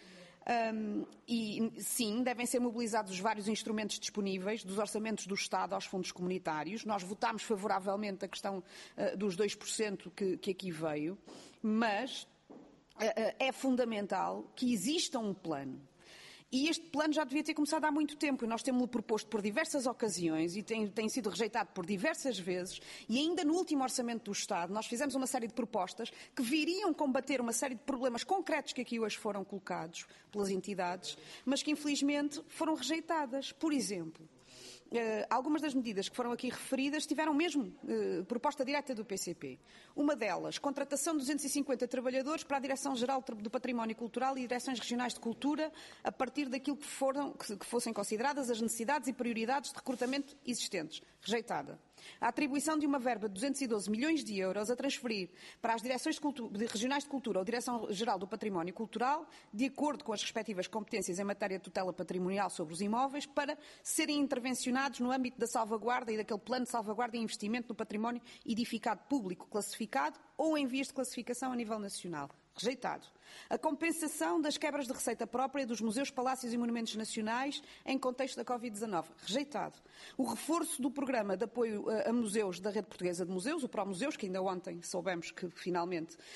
Um, e, sim, devem ser mobilizados os vários instrumentos disponíveis, dos orçamentos do Estado aos fundos comunitários. Nós votámos favoravelmente a questão uh, dos dois por cento que, que aqui veio, mas uh, é fundamental que exista um plano. E este plano já devia ter começado há muito tempo e nós temos-lo proposto por diversas ocasiões e tem, tem sido rejeitado por diversas vezes e ainda no último Orçamento do Estado nós fizemos uma série de propostas que viriam combater uma série de problemas concretos que aqui hoje foram colocados pelas entidades, mas que infelizmente foram rejeitadas. Por exemplo, Uh, algumas das medidas que foram aqui referidas tiveram mesmo uh, proposta direta do P C P. Uma delas, contratação de duzentos e cinquenta trabalhadores para a Direção-Geral do Património Cultural e Direções Regionais de Cultura, a partir daquilo que, foram, que, que fossem consideradas as necessidades e prioridades de recrutamento existentes. Rejeitada. A atribuição de uma verba de duzentos e doze milhões de euros a transferir para as Direções de Cultura, de Regionais de Cultura ou Direção-Geral do Património Cultural, de acordo com as respectivas competências em matéria de tutela patrimonial sobre os imóveis, para serem intervencionados no âmbito da salvaguarda e daquele plano de salvaguarda e investimento no património edificado público classificado ou em vias de classificação a nível nacional. Rejeitado. A compensação das quebras de receita própria dos museus, palácios e monumentos nacionais em contexto da Covid dezanove. Rejeitado. O reforço do programa de apoio a museus da Rede Portuguesa de Museus, o ProMuseus, que ainda ontem soubemos que finalmente uh,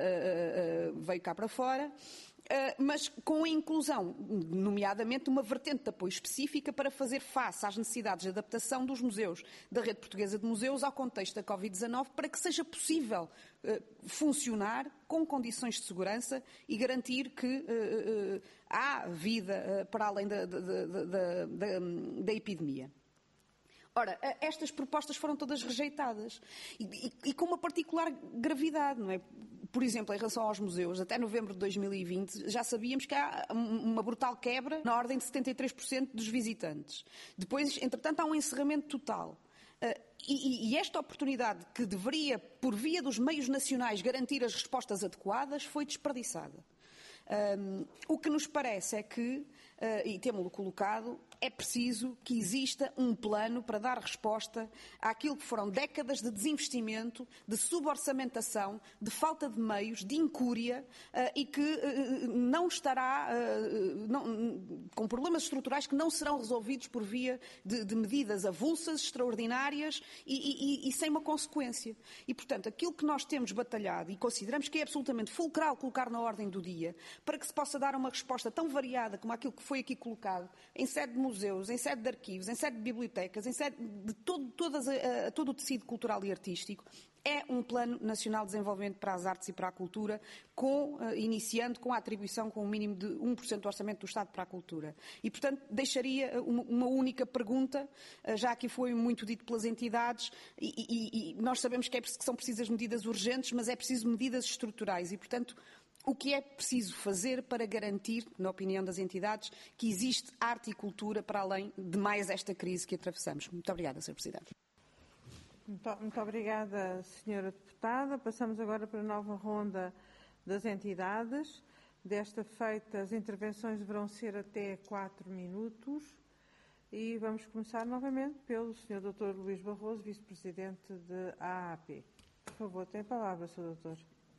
uh, uh, veio cá para fora. Uh, mas com a inclusão, nomeadamente, de uma vertente de apoio específica para fazer face às necessidades de adaptação dos museus da Rede Portuguesa de Museus ao contexto da Covid dezanove, para que seja possível uh, funcionar com condições de segurança e garantir que uh, uh, há vida uh, para além da, da, da, da, da, da epidemia. Ora, estas propostas foram todas rejeitadas e, e, e com uma particular gravidade, não é? Por exemplo, em relação aos museus, até novembro de dois mil e vinte já sabíamos que há uma brutal quebra na ordem de setenta e três por cento dos visitantes. Depois, entretanto, há um encerramento total. Uh, e, e esta oportunidade que deveria, por via dos meios nacionais, garantir as respostas adequadas, foi desperdiçada. Um, o que nos parece é que, uh, e temos-lo colocado, é preciso que exista um plano para dar resposta àquilo que foram décadas de desinvestimento, de suborçamentação, de falta de meios, de incúria uh, e que uh, não estará uh, não, com problemas estruturais que não serão resolvidos por via de, de medidas avulsas, extraordinárias e, e, e sem uma consequência. E, portanto, aquilo que nós temos batalhado e consideramos que é absolutamente fulcral colocar na ordem do dia para que se possa dar uma resposta tão variada como aquilo que foi aqui colocado, em sede de museus, em sede de arquivos, em sede de bibliotecas, em sede de todo, todas, a, todo o tecido cultural e artístico, é um Plano Nacional de Desenvolvimento para as Artes e para a Cultura, com, uh, iniciando com a atribuição com um mínimo de um por cento do orçamento do Estado para a cultura. E, portanto, deixaria uma, uma única pergunta, uh, já que foi muito dito pelas entidades, e, e, e nós sabemos que, é, que são precisas medidas urgentes, mas é preciso medidas estruturais e, portanto, o que é preciso fazer para garantir, na opinião das entidades, que existe arte e cultura para além de mais esta crise que atravessamos? Muito obrigada, senhor Presidente. Muito, muito obrigada, senhora Deputada. Passamos agora para a nova ronda das entidades. Desta feita, as intervenções deverão ser até quatro minutos. E vamos começar novamente pelo senhor doutor Luís Barroso, vice-presidente da A A P. Por favor, tem a palavra, senhor doutor.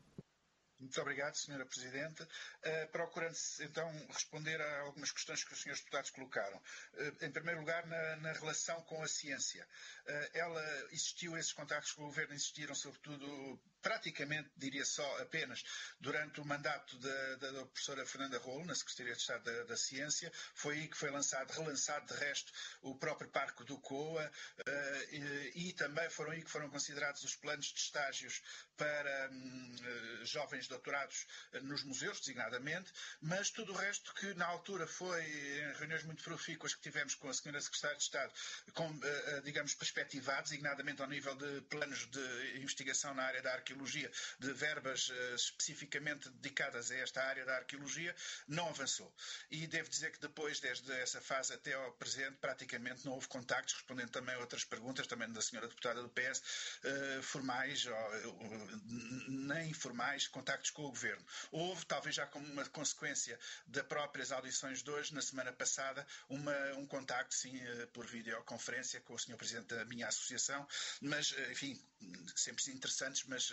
Muito obrigado, senhora Presidente. Uh, procurando então responder a algumas questões que os senhores deputados colocaram. Uh, em primeiro lugar, na, na relação com a ciência. Uh, ela existiu, esses contactos com o Governo existiram, sobretudo, praticamente, diria só, apenas, durante o mandato da, da, da professora Fernanda Rolo, na Secretaria de Estado da, da Ciência. Foi aí que foi lançado, relançado, de resto, o próprio Parque do COA uh, e, e também foram aí que foram considerados os planos de estágios para um, uh, jovens doutorados nos museus, designadamente, mas tudo o resto que na altura foi, em reuniões muito profícuas que tivemos com a senhora Secretária de Estado, com, digamos, perspectivado, designadamente ao nível de planos de investigação na área da arqueologia, de verbas especificamente dedicadas a esta área da arqueologia, não avançou. E devo dizer que depois, desde essa fase até ao presente, praticamente não houve contactos, respondendo também a outras perguntas, também da senhora deputada do P S, formais ou nem informais, contactos com o Governo. Houve, talvez já como uma consequência das próprias audições de hoje, na semana passada, uma, um contacto, sim, por videoconferência com o senhor Presidente da minha associação, mas, enfim, sempre interessantes, mas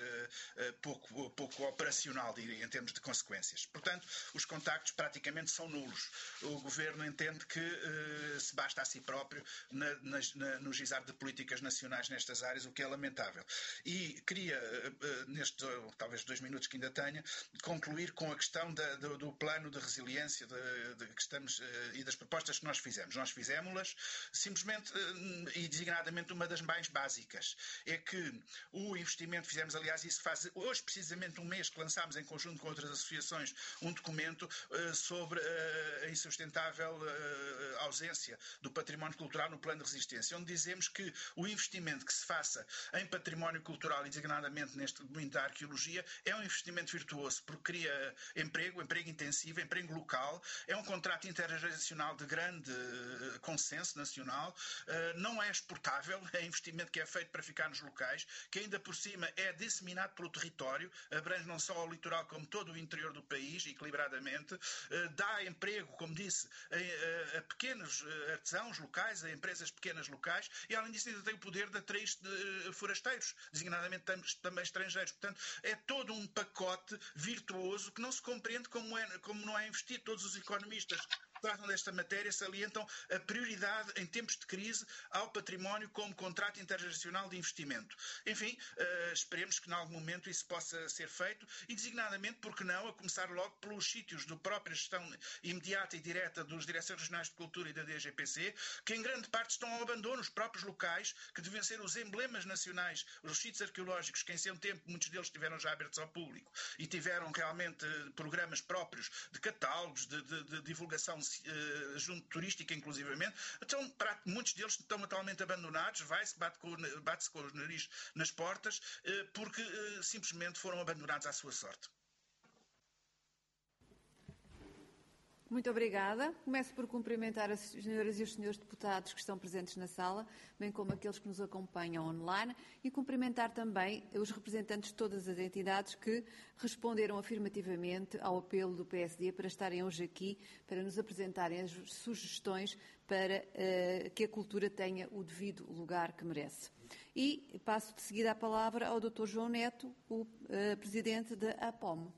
pouco, pouco operacional, diria, em termos de consequências. Portanto, os contactos praticamente são nulos. O Governo entende que se basta a si próprio na, na, no gizar de políticas nacionais nestas áreas, o que é lamentável. E queria, nestes talvez dois minutos que ainda tenha, concluir com a questão da, do, do plano de resiliência de, de, que estamos, e das propostas que nós fizemos. Nós fizemos-las simplesmente e designadamente uma das mais básicas. É que o investimento, fizemos aliás isso faz hoje precisamente um mês que lançámos em conjunto com outras associações um documento uh, sobre uh, a insustentável uh, ausência do património cultural no plano de resistência, onde dizemos que o investimento que se faça em património cultural e designadamente neste domínio da arqueologia é um investimento virtuoso, porque cria emprego, emprego intensivo, emprego local, é um contrato intergeracional de grande uh, consenso nacional, uh, não é exportável, é investimento que é feito para ficar nos locais, que ainda por cima é disseminado pelo território, abrange não só o litoral como todo o interior do país, equilibradamente, uh, dá emprego, como disse, a, a, a pequenos artesãos locais, a empresas pequenas locais, e além disso ainda tem o poder de atrair de forasteiros, designadamente também estrangeiros. Portanto, é todo um pacote virtuoso que não se compreende como, é, como não é investido. Todos os economistas que tratam desta matéria salientam a prioridade em tempos de crise ao património como contrato intergeracional de investimento. Enfim, uh, esperemos que em algum momento isso possa ser feito e designadamente, porque não, a começar logo pelos sítios da própria gestão imediata e direta dos Direções Regionais de Cultura e da D G P C, que em grande parte estão ao abandono, os próprios locais, que devem ser os emblemas nacionais, os sítios arqueológicos, que em seu tempo muitos deles estiveram já abertos ao público e tiveram realmente programas próprios de catálogos, de, de, de divulgação uh, junto turística inclusivamente. Então, para, muitos deles estão atualmente abandonados, vai-se, bate com, bate-se com os nariz nas portas, uh, porque uh, simplesmente foram abandonados à sua sorte. Muito obrigada. Começo por cumprimentar as senhoras e os senhores deputados que estão presentes na sala, bem como aqueles que nos acompanham online, e cumprimentar também os representantes de todas as entidades que responderam afirmativamente ao apelo do P S D para estarem hoje aqui, para nos apresentarem as sugestões para uh, que a cultura tenha o devido lugar que merece. E passo de seguida a palavra ao doutor João Neto, o uh, presidente da APOM.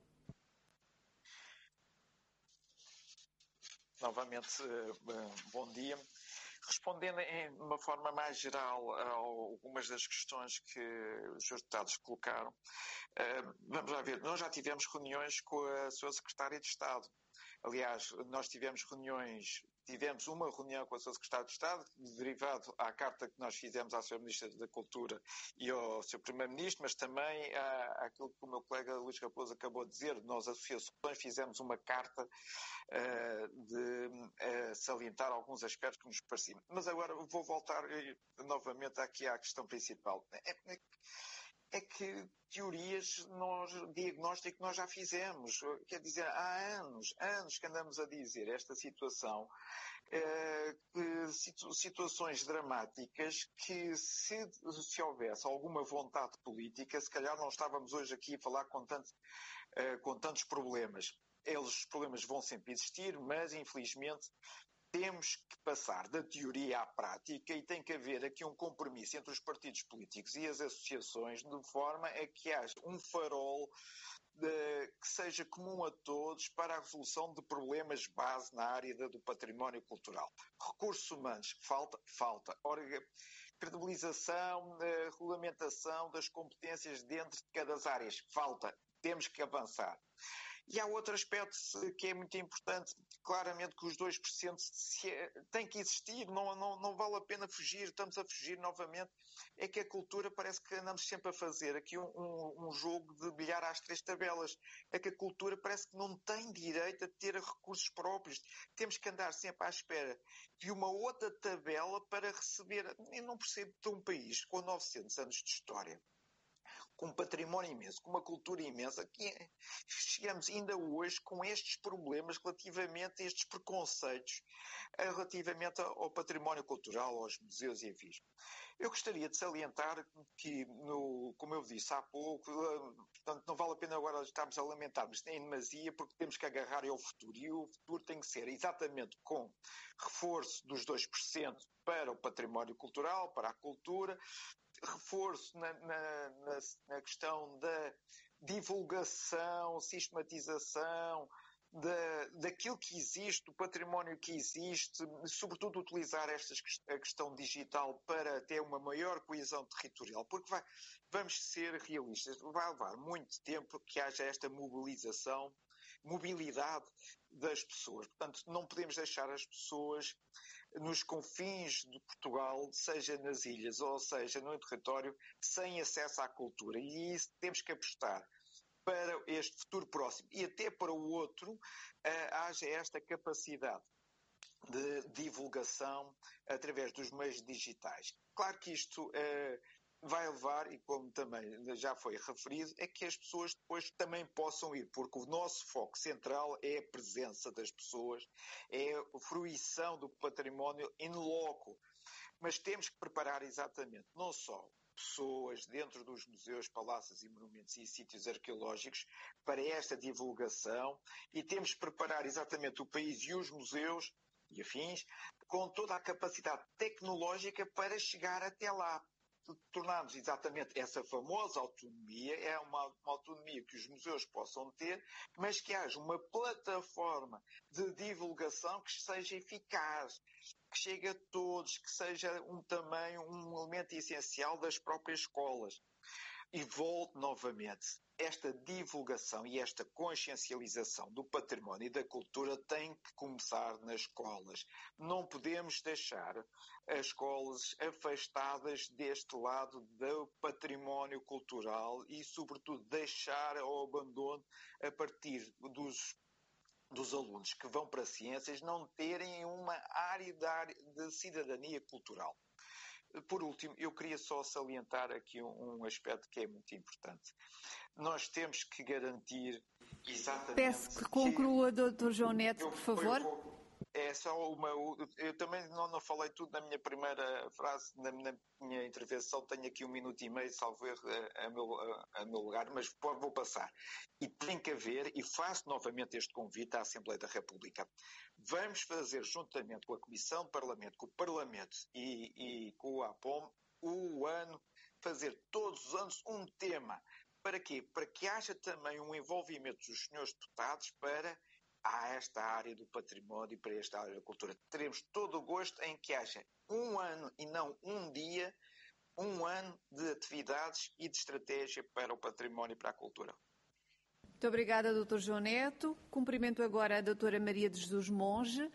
Novamente, bom dia. Respondendo de uma forma mais geral a algumas das questões que os senhores deputados colocaram, vamos lá ver, nós já tivemos reuniões com a sua Secretária de Estado. Aliás, nós tivemos reuniões, tivemos uma reunião com a sua Secretária de Estado, derivado à carta que nós fizemos à senhora Ministra da Cultura e ao seu Primeiro-Ministro, mas também à, àquilo que o meu colega Luís Raposo acabou de dizer. Nós, associações, fizemos uma carta uh, de uh, salientar alguns aspectos que nos pareciam. Mas agora vou voltar uh, novamente aqui à questão principal. É, é, É que teorias, nós, diagnóstico nós já fizemos. Quer dizer, há anos, anos que andamos a dizer esta situação, eh, que situ, situações dramáticas que se, se houvesse alguma vontade política, se calhar não estávamos hoje aqui a falar com, tanto, eh, com tantos problemas. Eles, os problemas vão sempre existir, mas infelizmente temos que passar da teoria à prática e tem que haver aqui um compromisso entre os partidos políticos e as associações de forma a que haja um farol de, que seja comum a todos para a resolução de problemas base na área de, do património cultural. Recursos humanos, falta, falta. Orga, credibilização, regulamentação das competências dentro de cada área, falta. Temos que avançar. E há outro aspecto que é muito importante, claramente que os dois por cento têm que existir, não, não, não vale a pena fugir, estamos a fugir novamente, é que a cultura parece que andamos sempre a fazer aqui um, um, um jogo de bilhar às três tabelas, é que a cultura parece que não tem direito a ter recursos próprios, temos que andar sempre à espera de uma outra tabela para receber. Eu não percebo de um país com novecentos anos de história, com um património imenso, com uma cultura imensa, que chegamos ainda hoje com estes problemas relativamente a estes preconceitos relativamente ao património cultural, aos museus e afins. Eu gostaria de salientar que, no, como eu disse há pouco, portanto, não vale a pena agora estarmos a lamentar-nos em demasia, porque temos que agarrar ao futuro, e o futuro tem que ser exatamente com reforço dos dois por cento para o património cultural, para a cultura, reforço na, na, na, na questão da divulgação, sistematização, Da, daquilo que existe, do património que existe, sobretudo utilizar esta, a questão digital para ter uma maior coesão territorial, porque vai, vamos ser realistas, vai levar muito tempo que haja esta mobilização, mobilidade das pessoas. Portanto, não podemos deixar as pessoas nos confins de Portugal, seja nas ilhas ou seja no território, sem acesso à cultura. E isso temos que apostar para este futuro próximo e até para o outro, uh, haja esta capacidade de divulgação através dos meios digitais. Claro que isto uh, vai levar, e como também já foi referido, é que as pessoas depois também possam ir, porque o nosso foco central é a presença das pessoas, é a fruição do património in loco. Mas temos que preparar exatamente, não só pessoas dentro dos museus, palácios e monumentos e sítios arqueológicos para esta divulgação, e temos que preparar exatamente o país e os museus e afins com toda a capacidade tecnológica para chegar até lá. Tornarmos exatamente essa famosa autonomia, é uma, uma autonomia que os museus possam ter, mas que haja uma plataforma de divulgação que seja eficaz, que chegue a todos, que seja um, também um elemento essencial das próprias escolas. E volto novamente, esta divulgação e esta consciencialização do património e da cultura tem que começar nas escolas. Não podemos deixar as escolas afastadas deste lado do património cultural e, sobretudo, deixar ao abandono a partir dos dos alunos que vão para ciências não terem uma área de cidadania cultural. Por último, eu queria só salientar aqui um, um aspecto que é muito importante. Nós temos que garantir exatamente... Peço que conclua, doutor João Neto, eu, por favor. Eu vou, é só uma... Eu também não, não falei tudo na minha primeira frase, na, na minha intervenção. Tenho aqui um minuto e meio, salvo erro, a, a, meu, a, a meu lugar, mas vou passar. E tem que haver, e faço novamente este convite à Assembleia da República, vamos fazer juntamente com a Comissão de Parlamento, com o Parlamento e, e com o APOM, o ano, fazer todos os anos um tema. Para quê? Para que haja também um envolvimento dos senhores deputados para a esta área do património e para esta área da cultura. Teremos todo o gosto em que haja um ano e não um dia, um ano de atividades e de estratégia para o património e para a cultura. Muito obrigada, doutor João Neto. Cumprimento agora a doutora Maria de Jesus Monge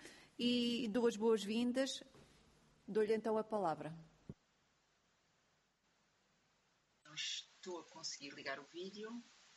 e dou as boas-vindas. Dou-lhe então a palavra. Não estou a conseguir ligar o vídeo.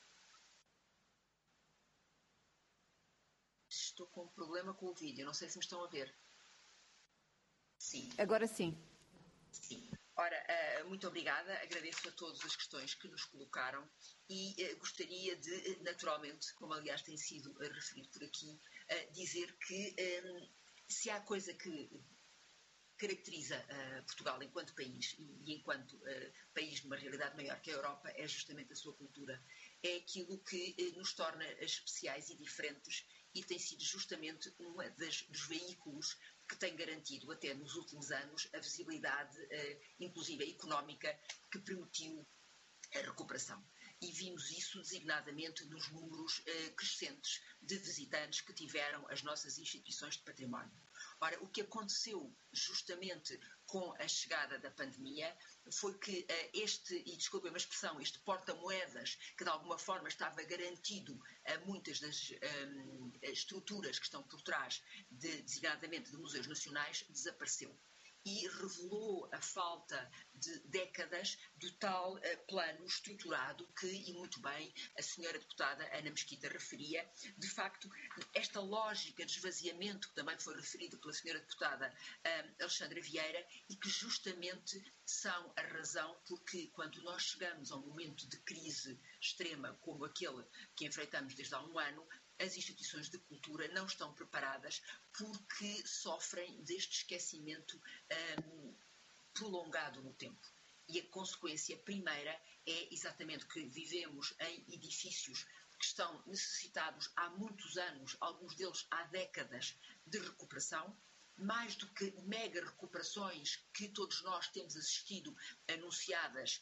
Estou com um problema com o vídeo. Não sei se me estão a ver. Sim. Agora sim. Sim. Ora, muito obrigada. Agradeço a todos as questões que nos colocaram e gostaria de, naturalmente, como aliás tem sido referido por aqui, dizer que se há coisa que caracteriza Portugal enquanto país e enquanto país numa realidade maior que a Europa, é justamente a sua cultura. É aquilo que nos torna especiais e diferentes e tem sido justamente um dos veículos que tem garantido até nos últimos anos a visibilidade, eh, inclusive económica, que permitiu a recuperação. E vimos isso designadamente nos números eh, crescentes de visitantes que tiveram as nossas instituições de património. Ora, o que aconteceu justamente com a chegada da pandemia foi que uh, este, e desculpem uma expressão, este porta-moedas, que de alguma forma estava garantido a muitas das um, estruturas que estão por trás, de, designadamente de museus nacionais, desapareceu. E revelou a falta de décadas do tal uh, plano estruturado que, e muito bem, a senhora deputada Ana Mesquita referia. De facto, esta lógica de esvaziamento, que também foi referido pela senhora deputada uh, Alexandra Vieira, e que justamente são a razão porque, quando nós chegamos a um momento de crise extrema como aquele que enfrentamos desde há um ano, as instituições de cultura não estão preparadas porque sofrem deste esquecimento um, prolongado no tempo. E a consequência primeira é exatamente que vivemos em edifícios que estão necessitados há muitos anos, alguns deles há décadas, de recuperação, mais do que mega recuperações que todos nós temos assistido anunciadas,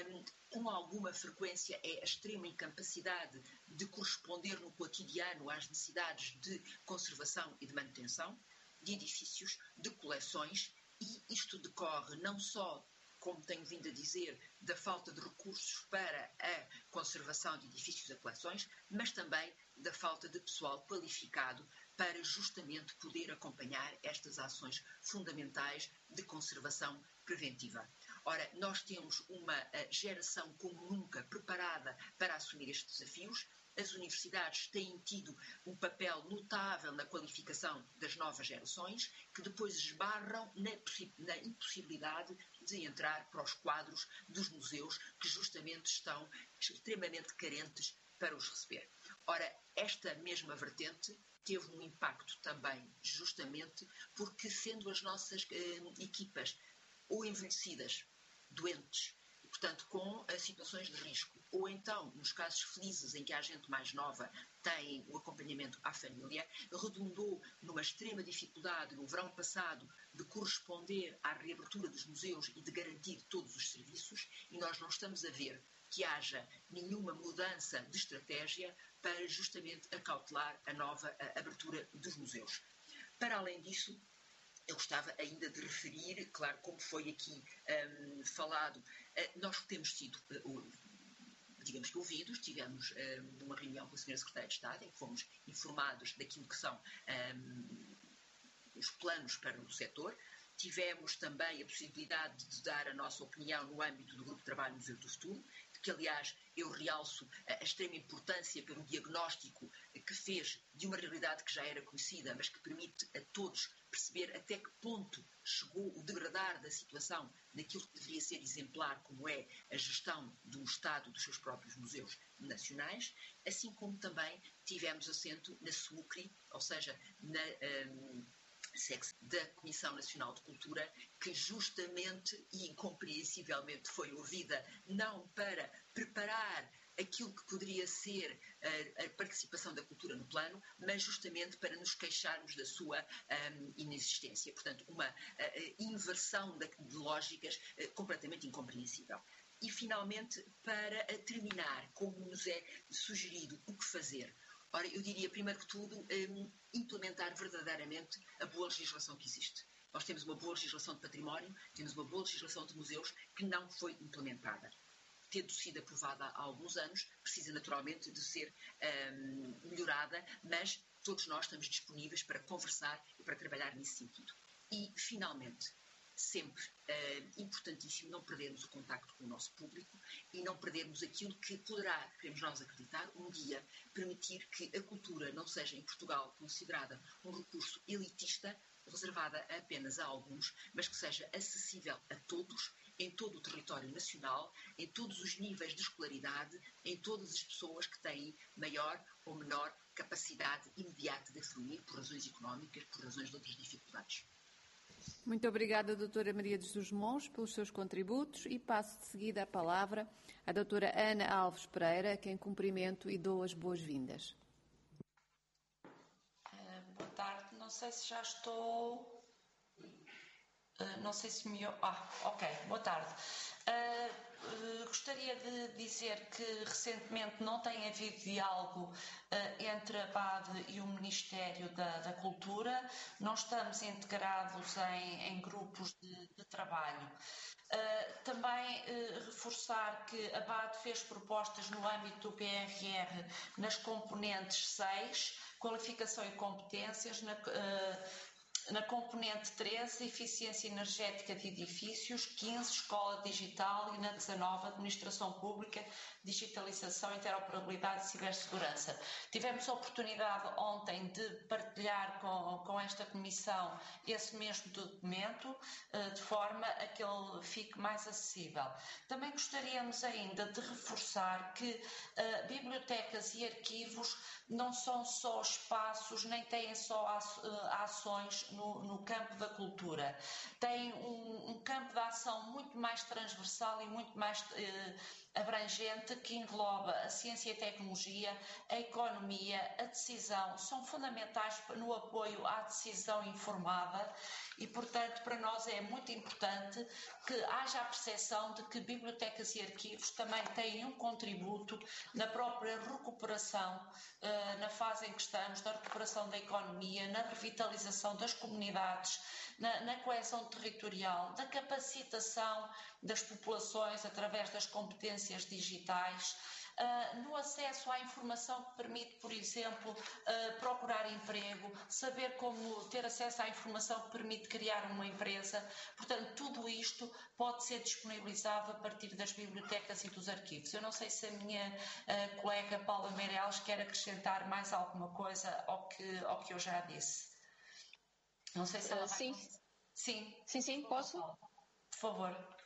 com alguma frequência é a extrema incapacidade de corresponder no cotidiano às necessidades de conservação e de manutenção de edifícios, de coleções, e isto decorre não só, como tenho vindo a dizer, da falta de recursos para a conservação de edifícios e coleções, mas também da falta de pessoal qualificado para justamente poder acompanhar estas ações fundamentais de conservação preventiva. Ora, nós temos uma geração como nunca preparada para assumir estes desafios. As universidades têm tido um papel notável na qualificação das novas gerações, que depois esbarram na, na impossibilidade de entrar para os quadros dos museus, que justamente estão extremamente carentes para os receber. Ora, esta mesma vertente teve um impacto também, justamente porque, sendo as nossas eh, equipas ou envelhecidas, doentes, portanto, com uh, situações de risco, ou então, nos casos felizes em que há gente mais nova tem o acompanhamento à família, redundou numa extrema dificuldade no verão passado de corresponder à reabertura dos museus e de garantir todos os serviços, e nós não estamos a ver que haja nenhuma mudança de estratégia para justamente acautelar a nova a abertura dos museus. Para além disso, eu gostava ainda de referir, claro, como foi aqui um, falado, uh, nós temos sido, uh, digamos que ouvidos, tivemos um, uma reunião com a senhora Secretária de Estado em que fomos informados daquilo que são um, os planos para o setor. Tivemos também a possibilidade de dar a nossa opinião no âmbito do Grupo de Trabalho Museu do Futuro, que, aliás, eu realço a extrema importância pelo diagnóstico que fez de uma realidade que já era conhecida, mas que permite a todos perceber até que ponto chegou o degradar da situação naquilo que deveria ser exemplar, como é a gestão do Estado dos seus próprios museus nacionais, assim como também tivemos assento na SUCRI, ou seja, na... Um, da Comissão Nacional de Cultura, que justamente e incompreensivelmente foi ouvida não para preparar aquilo que poderia ser a, a participação da cultura no plano, mas justamente para nos queixarmos da sua um, inexistência. Portanto, uma uh, inversão de, de lógicas uh, completamente incompreensível. E, finalmente, para uh, terminar, como nos é sugerido o que fazer. Ora, eu diria, primeiro que tudo, um, implementar verdadeiramente a boa legislação que existe. Nós temos uma boa legislação de património, temos uma boa legislação de museus que não foi implementada. Tendo sido aprovada há alguns anos, precisa naturalmente de ser um, melhorada, mas todos nós estamos disponíveis para conversar e para trabalhar nesse sentido. E, finalmente, sempre uh, importantíssimo não perdermos o contacto com o nosso público e não perdermos aquilo que poderá, queremos nós acreditar, um dia permitir que a cultura não seja em Portugal considerada um recurso elitista, reservada apenas a alguns, mas que seja acessível a todos, em todo o território nacional, em todos os níveis de escolaridade, em todas as pessoas que têm maior ou menor capacidade imediata de fruir por razões económicas, por razões de outras dificuldades. Muito obrigada, doutora Maria de Jesus Mons, pelos seus contributos, e passo de seguida a palavra à doutora Ana Alves Pereira, a quem cumprimento e dou as boas-vindas. Uh, boa tarde, não sei se já estou... Uh, não sei se me... Ah, ok, boa tarde. Uh, uh, gostaria de dizer que recentemente não tem havido diálogo uh, entre a B A D e o Ministério da, da Cultura. Não estamos integrados em, em grupos de, de trabalho. Uh, também uh, reforçar que a B A D fez propostas no âmbito do P R R nas componentes seis, qualificação e competências, na... Uh, Na componente treze, eficiência energética de edifícios, quinze, escola digital, e na dezanove, administração pública, digitalização, interoperabilidade e cibersegurança. Tivemos a oportunidade ontem de partilhar com, com esta comissão esse mesmo documento, de forma a que ele fique mais acessível. Também gostaríamos ainda de reforçar que uh, bibliotecas e arquivos não são só espaços, nem têm só ações no, no campo da cultura. Têm um, um campo de ação muito mais transversal e muito mais uh, abrangente que engloba a ciência e a tecnologia, a economia, a decisão, são fundamentais no apoio à decisão informada e, portanto, para nós é muito importante que haja a percepção de que bibliotecas e arquivos também têm um contributo na própria recuperação, na fase em que estamos, na recuperação da economia, na revitalização das comunidades, na, na coesão territorial, na capacitação das populações através das competências digitais, uh, no acesso à informação que permite, por exemplo, uh, procurar emprego, saber como ter acesso à informação que permite criar uma empresa. Portanto, tudo isto pode ser disponibilizado a partir das bibliotecas e dos arquivos. Eu não sei se a minha uh, colega Paula Meireles quer acrescentar mais alguma coisa ao que, ao que eu já disse. Não sei se ela uh, sim. Sim. Sim, sim, posso? Por favor.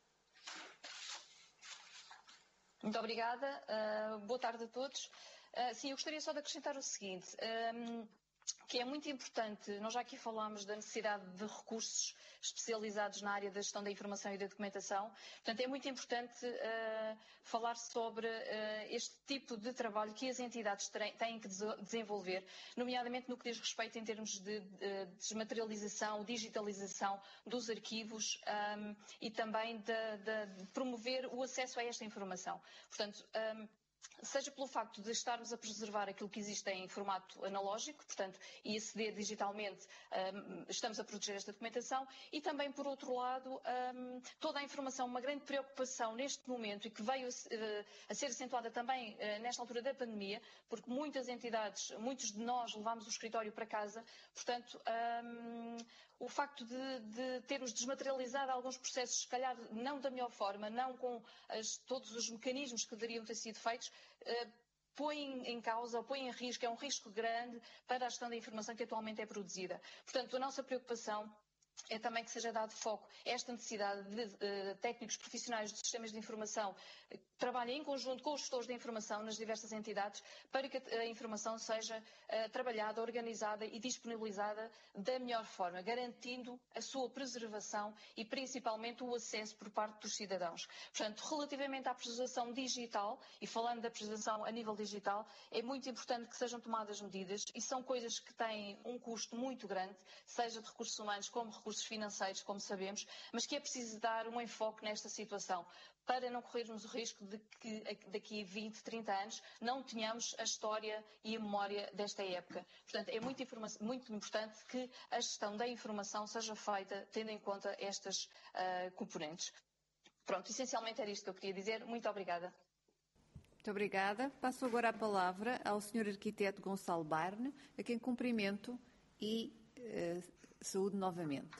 Muito obrigada. Uh, boa tarde a todos. Uh, sim, eu gostaria só de acrescentar o seguinte, um, que é muito importante, nós já aqui falámos da necessidade de recursos especializados na área da gestão da informação e da documentação, portanto é muito importante uh, falar sobre uh, este tipo de trabalho que as entidades têm que desenvolver, nomeadamente no que diz respeito em termos de, de desmaterialização, digitalização dos arquivos um, e também de, de, de promover o acesso a esta informação. Portanto, um, seja pelo facto de estarmos a preservar aquilo que existe em formato analógico, portanto, e aceder digitalmente, um, estamos a proteger esta documentação, e também, por outro lado, um, toda a informação, uma grande preocupação neste momento, e que veio uh, a ser acentuada também uh, nesta altura da pandemia, porque muitas entidades, muitos de nós levámos o escritório para casa, portanto, um, o facto de, de termos desmaterializado alguns processos, se calhar não da melhor forma, não com as, todos os mecanismos que deveriam ter sido feitos, uh, põe em causa, ou põe em risco, é um risco grande para a gestão da informação que atualmente é produzida. Portanto, a nossa preocupação é também que seja dado foco a esta necessidade de uh, técnicos profissionais de sistemas de informação uh, trabalhem em conjunto com os gestores de informação nas diversas entidades para que a, a informação seja uh, trabalhada, organizada e disponibilizada da melhor forma, garantindo a sua preservação e principalmente o acesso por parte dos cidadãos. Portanto, relativamente à preservação digital, e falando da preservação a nível digital, é muito importante que sejam tomadas medidas e são coisas que têm um custo muito grande, seja de recursos humanos como recursos financeiros, como sabemos, mas que é preciso dar um enfoque nesta situação para não corrermos o risco de que daqui a vinte, trinta anos não tenhamos a história e a memória desta época. Portanto, é muito, muito importante que a gestão da informação seja feita tendo em conta estas uh, componentes. Pronto, essencialmente era isto que eu queria dizer. Muito obrigada. Muito obrigada. Passo agora a palavra ao senhor arquiteto Gonçalo Barne, a quem cumprimento e uh, saúde novamente.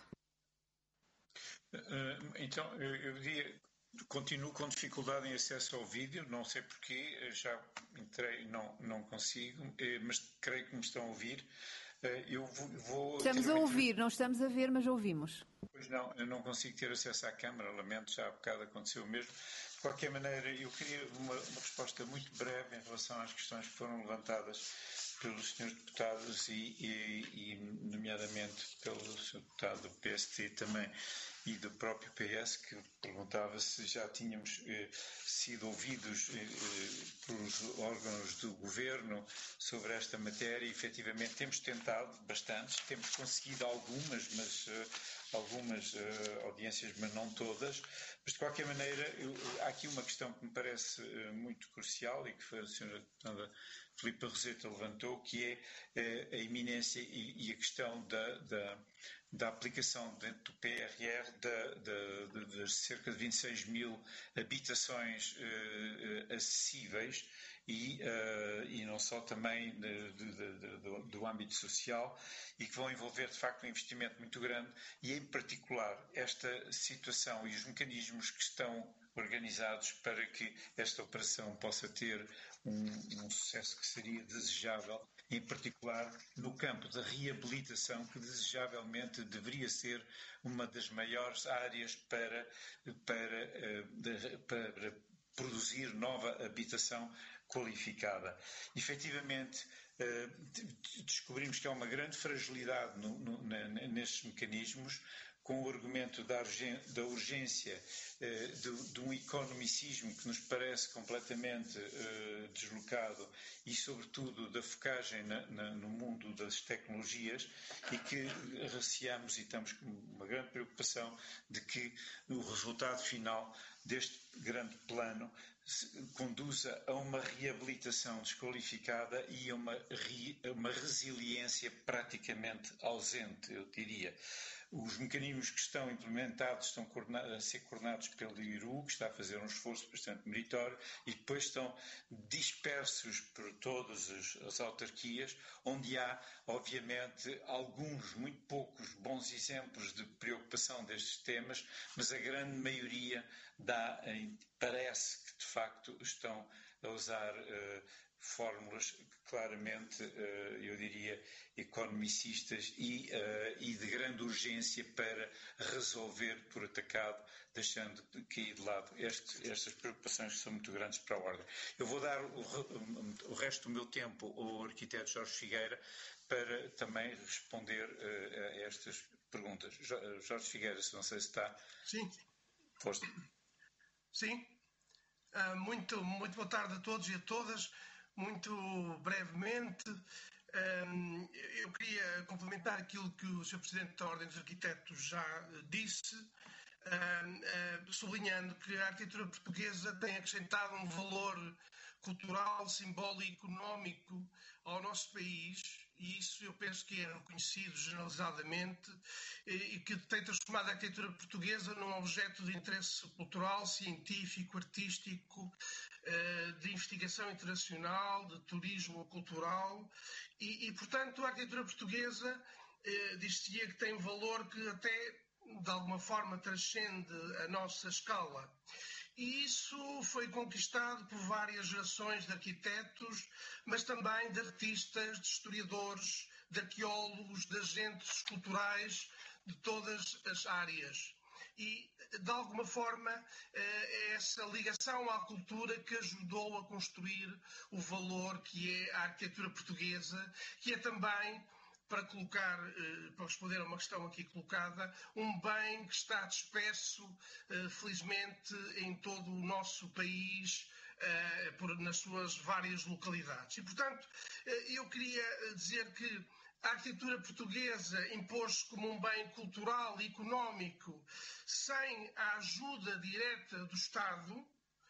Uh, então, eu, eu diria... Continuo com dificuldade em acesso ao vídeo, não sei porquê, já entrei, não, não consigo, mas creio que me estão a ouvir. Eu vou... Estamos a ouvir, não estamos a ver, mas ouvimos. Pois não, eu não consigo ter acesso à câmara, lamento, já há bocado aconteceu o mesmo. De qualquer maneira, eu queria uma, uma resposta muito breve em relação às questões que foram levantadas pelos senhores deputados e, e, e nomeadamente pelo senhor deputado do P S T também e do próprio P S, que perguntava se já tínhamos eh, sido ouvidos eh, pelos órgãos do governo sobre esta matéria. E, efetivamente, temos tentado bastante, temos conseguido algumas, mas uh, algumas uh, audiências, mas não todas. Mas, de qualquer maneira, eu, há aqui uma questão que me parece uh, muito crucial e que foi a senhora deputada Filipa Roseta levantou, que é uh, a iminência e, e a questão da, da da aplicação dentro do P R R de, de, de, de cerca de vinte e seis mil habitações uh, acessíveis e, uh, e não só também de, de, de, do, do âmbito social, e que vão envolver de facto um investimento muito grande, e em particular esta situação e os mecanismos que estão organizados para que esta operação possa ter um, um sucesso que seria desejável, em particular no campo da reabilitação, que desejavelmente deveria ser uma das maiores áreas para, para, de, para produzir nova habitação qualificada. Efetivamente, descobrimos que há uma grande fragilidade no, no, nestes mecanismos, com o argumento da urgência de, de um economicismo que nos parece completamente uh, deslocado e, sobretudo, da focagem na, na, no mundo das tecnologias, e que receamos e estamos com uma grande preocupação de que o resultado final deste grande plano conduza a uma reabilitação desqualificada e a uma, uma resiliência praticamente ausente, eu diria. Os mecanismos que estão implementados estão a ser coordenados pelo I R U, que está a fazer um esforço bastante meritório, e depois estão dispersos por todas as, as autarquias, onde há, obviamente, alguns, muito poucos bons exemplos de preocupação destes temas, mas a grande maioria dá, parece que, de facto, estão a usar uh, fórmulas claramente, uh, eu diria, economicistas e, uh, e de grande urgência para resolver por atacado, deixando de cair de lado este, estas preocupações que são muito grandes para a ordem. Eu vou dar o, o resto do meu tempo ao arquiteto Jorge Figueira para também responder uh, a estas perguntas. Jorge Figueira, se não sei se está... Sim. Posto. Sim. Uh, muito, muito boa tarde a todos e a todas. Muito brevemente, um, eu queria complementar aquilo que o senhor Presidente da Ordem dos Arquitetos já disse, uh, uh, sublinhando que a arquitetura portuguesa tem acrescentado um valor cultural, simbólico e económico ao nosso país, e isso eu penso que é reconhecido generalizadamente, e que tem transformado a arquitetura portuguesa num objeto de interesse cultural, científico, artístico, de investigação internacional, de turismo cultural, e, e portanto a arquitetura portuguesa eh, diz-se-ia que tem um valor que até de alguma forma transcende a nossa escala. E isso foi conquistado por várias gerações de arquitetos, mas também de artistas, de historiadores, de arqueólogos, de agentes culturais de todas as áreas. E, de alguma forma, é essa ligação à cultura que ajudou a construir o valor que é a arquitetura portuguesa, que é também, para colocar, para responder a uma questão aqui colocada, um bem que está disperso, felizmente, em todo o nosso país, nas suas várias localidades. E, portanto, eu queria dizer que a arquitetura portuguesa impôs-se como um bem cultural e económico sem a ajuda direta do Estado,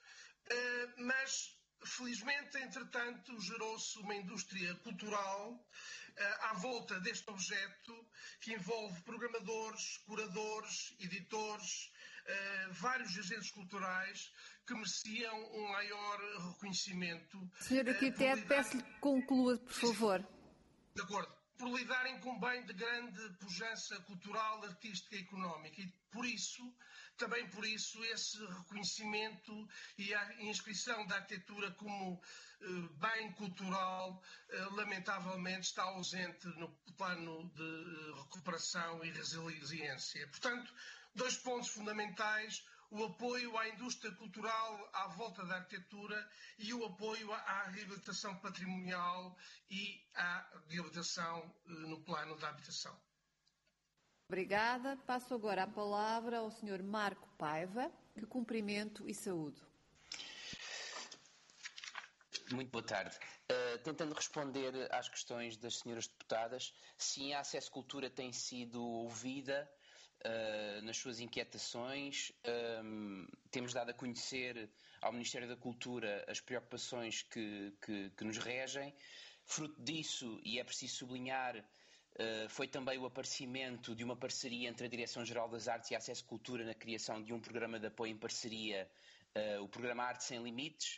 mas, felizmente, entretanto, gerou-se uma indústria cultural à volta deste objeto que envolve programadores, curadores, editores, vários agentes culturais que mereciam um maior reconhecimento. senhor Arquiteto, peço-lhe que conclua, por favor. De acordo. Por lidarem com um bem de grande pujança cultural, artística e económica. E por isso, também por isso, esse reconhecimento e a inscrição da arquitetura como eh, bem cultural, eh, lamentavelmente, está ausente no plano de eh, recuperação e resiliência. Portanto, dois pontos fundamentais: o apoio à indústria cultural à volta da arquitetura e o apoio à reabilitação patrimonial e à reabilitação no plano da habitação. Obrigada. Passo agora a palavra ao senhor Marco Paiva, que cumprimento e saúdo. Muito boa tarde. Uh, tentando responder às questões das senhoras deputadas, sim, a Acesso Cultura tem sido ouvida Uh, nas suas inquietações. Um, temos dado a conhecer ao Ministério da Cultura as preocupações que, que, que nos regem. Fruto disso, e é preciso sublinhar, uh, foi também o aparecimento de uma parceria entre a Direção-Geral das Artes e a Acesso Cultura na criação de um programa de apoio em parceria, uh, o Programa Arte Sem Limites,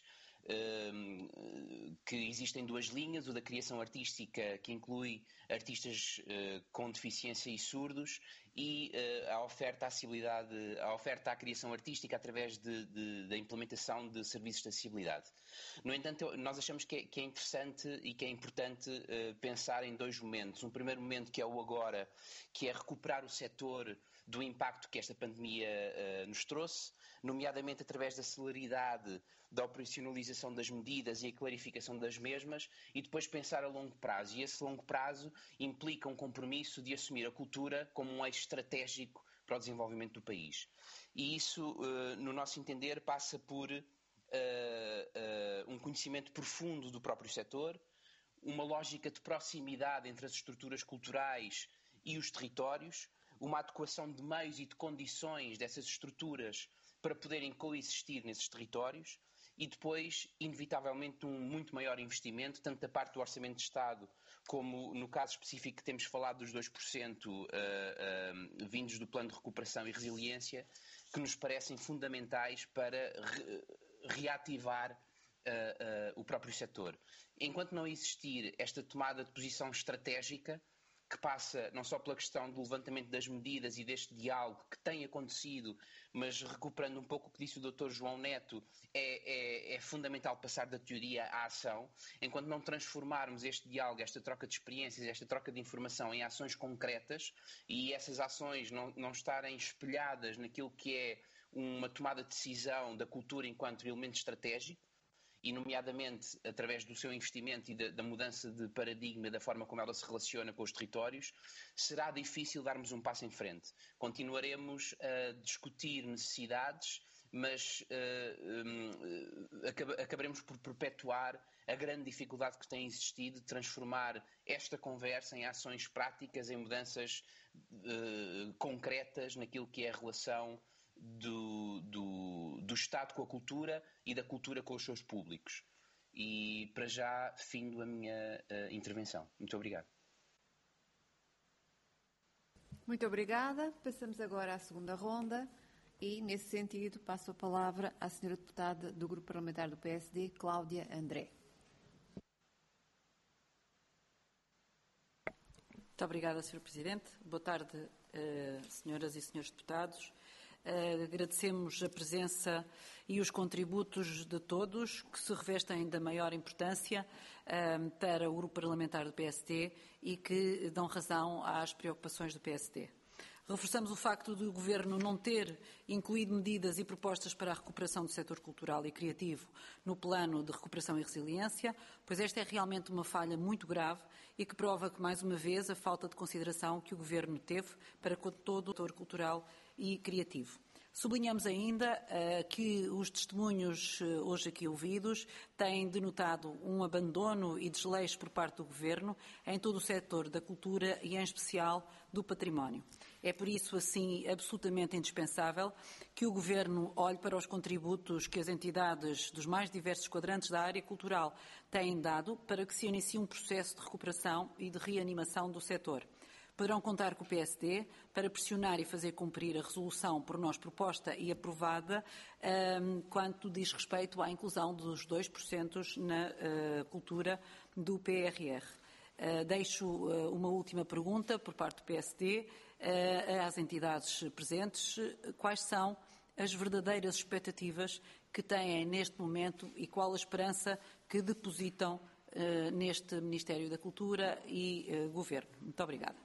que existem duas linhas: o da criação artística, que inclui artistas uh, com deficiência e surdos, e uh, a oferta à acessibilidade, a oferta à criação artística através de, de, da implementação de serviços de acessibilidade. No entanto, nós achamos que é, que é interessante e que é importante uh, pensar em dois momentos. Um primeiro momento, que é o agora, que é recuperar o setor do impacto que esta pandemia uh, nos trouxe, nomeadamente através da celeridade da operacionalização das medidas e a clarificação das mesmas, e depois pensar a longo prazo. E esse longo prazo implica um compromisso de assumir a cultura como um eixo estratégico para o desenvolvimento do país. E isso, uh, no nosso entender, passa por uh, uh, um conhecimento profundo do próprio setor, uma lógica de proximidade entre as estruturas culturais e os territórios, uma adequação de meios e de condições dessas estruturas para poderem coexistir nesses territórios e depois, inevitavelmente, um muito maior investimento, tanto da parte do Orçamento de Estado como, no caso específico que temos falado dos dois por cento uh, uh, vindos do Plano de Recuperação e Resiliência, que nos parecem fundamentais para re reativar uh, uh, o próprio setor. Enquanto não existir esta tomada de posição estratégica, que passa não só pela questão do levantamento das medidas e deste diálogo que tem acontecido, mas recuperando um pouco o que disse o doutor João Neto, é, é, é fundamental passar da teoria à ação. Enquanto não transformarmos este diálogo, esta troca de experiências, esta troca de informação em ações concretas e essas ações não, não estarem espelhadas naquilo que é uma tomada de decisão da cultura enquanto elemento estratégico, e nomeadamente através do seu investimento e da, da mudança de paradigma da forma como ela se relaciona com os territórios, será difícil darmos um passo em frente. Continuaremos a discutir necessidades, mas uh, um, acab acabaremos por perpetuar a grande dificuldade que tem existido de transformar esta conversa em ações práticas, em mudanças uh, concretas naquilo que é a relação Do, do, do Estado com a cultura e da cultura com os seus públicos. E, para já, findo a minha uh, intervenção. Muito obrigado. Muito obrigada. Passamos agora à segunda ronda e, nesse sentido, passo a palavra à senhora deputada do Grupo Parlamentar do P S D, Cláudia André. Muito obrigada, senhor Presidente. Boa tarde, uh, senhoras e senhores deputados. Uh, agradecemos a presença e os contributos de todos, que se revestem da maior importância uh, para o Grupo Parlamentar do P S D e que dão razão às preocupações do P S D. Reforçamos o facto de o Governo não ter incluído medidas e propostas para a recuperação do setor cultural e criativo no plano de recuperação e resiliência, pois esta é realmente uma falha muito grave e que prova que, mais uma vez, a falta de consideração que o Governo teve para com todo o setor cultural e criativo. Sublinhamos ainda uh, que os testemunhos uh, hoje aqui ouvidos têm denotado um abandono e desleixo por parte do Governo em todo o setor da cultura e, em especial, do património. É por isso, assim, absolutamente indispensável que o Governo olhe para os contributos que as entidades dos mais diversos quadrantes da área cultural têm dado para que se inicie um processo de recuperação e de reanimação do setor. Poderão contar com o P S D para pressionar e fazer cumprir a resolução por nós proposta e aprovada um, quanto diz respeito à inclusão dos dois por cento na uh, cultura do P R R. Uh, deixo uh, uma última pergunta por parte do P S D uh, às entidades presentes. Quais são as verdadeiras expectativas que têm neste momento e qual a esperança que depositam uh, neste Ministério da Cultura e uh, Governo? Muito obrigada.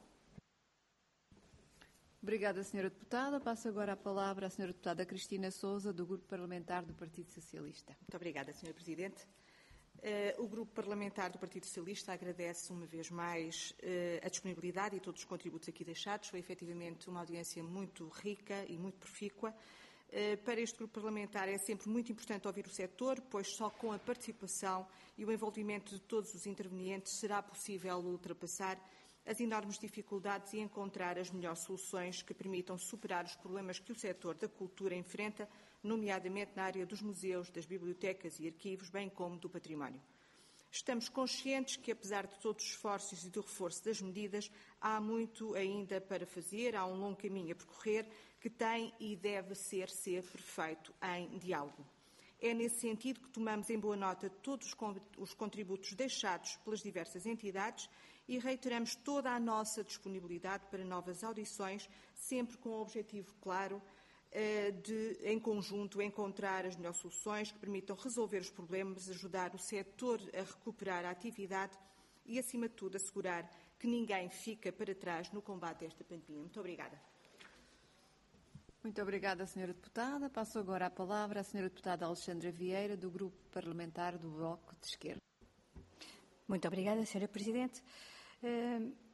Obrigada, senhora deputada. Passo agora a palavra à senhora deputada Cristina Sousa, do Grupo Parlamentar do Partido Socialista. Muito obrigada, senhora Presidente. Uh, o Grupo Parlamentar do Partido Socialista agradece uma vez mais uh, a disponibilidade e todos os contributos aqui deixados. Foi efetivamente uma audiência muito rica e muito profícua. Uh, para este Grupo Parlamentar é sempre muito importante ouvir o setor, pois só com a participação e o envolvimento de todos os intervenientes será possível ultrapassar as enormes dificuldades e encontrar as melhores soluções que permitam superar os problemas que o setor da cultura enfrenta, nomeadamente na área dos museus, das bibliotecas e arquivos, bem como do património. Estamos conscientes que, apesar de todos os esforços e do reforço das medidas, há muito ainda para fazer, há um longo caminho a percorrer que tem e deve ser sempre feito em diálogo. É nesse sentido que tomamos em boa nota todos os contributos deixados pelas diversas entidades e reiteramos toda a nossa disponibilidade para novas audições, sempre com o objetivo claro de, em conjunto, encontrar as melhores soluções que permitam resolver os problemas, ajudar o setor a recuperar a atividade e, acima de tudo, assegurar que ninguém fica para trás no combate a esta pandemia. Muito obrigada. Muito obrigada, senhora deputada. Passo agora a palavra à senhora deputada Alexandra Vieira, do Grupo Parlamentar do Bloco de Esquerda. Muito obrigada, senhora Presidente.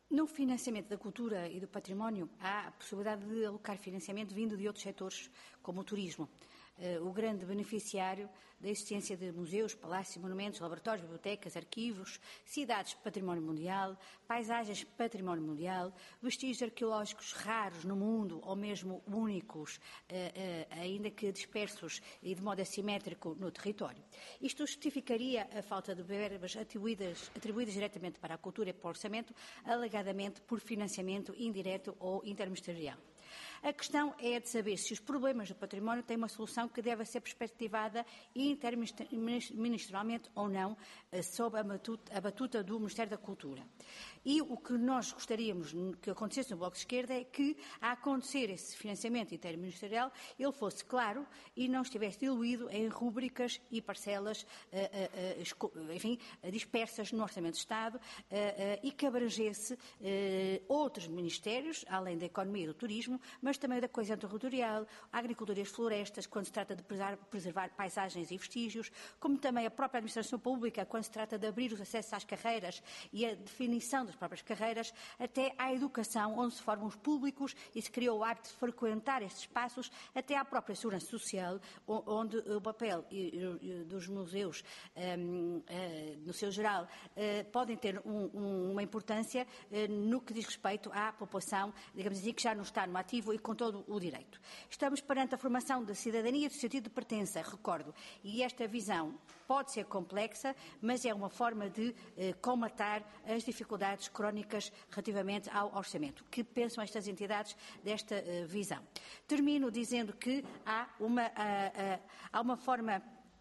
No financiamento da cultura e do património, há a possibilidade de alocar financiamento vindo de outros setores, como o turismo. O grande beneficiário da existência de museus, palácios, monumentos, laboratórios, bibliotecas, arquivos, cidades património mundial, paisagens património mundial, vestígios arqueológicos raros no mundo ou mesmo únicos, ainda que dispersos e de modo assimétrico no território. Isto justificaria a falta de verbas atribuídas, atribuídas diretamente para a cultura e para o orçamento, alegadamente por financiamento indireto ou interministerial. A questão é de saber se os problemas do património têm uma solução que deve ser perspectivada interministerialmente ou não, sob a batuta, a batuta do Ministério da Cultura. E o que nós gostaríamos que acontecesse no Bloco de Esquerda é que, a acontecer esse financiamento interministerial, ele fosse claro e não estivesse diluído em rúbricas e parcelas, enfim, dispersas no Orçamento de Estado e que abrangesse outros ministérios, além da economia e do turismo, mas também da coesão territorial, a agricultura e as florestas, quando se trata de preservar paisagens e vestígios, como também a própria administração pública, quando se trata de abrir os acessos às carreiras e a definição das próprias carreiras, até à educação, onde se formam os públicos e se criou o hábito de frequentar estes espaços, até à própria segurança social, onde o papel dos museus, no seu geral, podem ter uma importância no que diz respeito à população, digamos assim, que já não está no ativo e com todo o direito. Estamos perante a formação da cidadania do sentido de pertença, recordo, e esta visão pode ser complexa, mas é uma forma de eh, comatar as dificuldades crónicas relativamente ao orçamento. Que pensam estas entidades desta eh, visão? Termino dizendo que há uma, ah, ah, há uma forma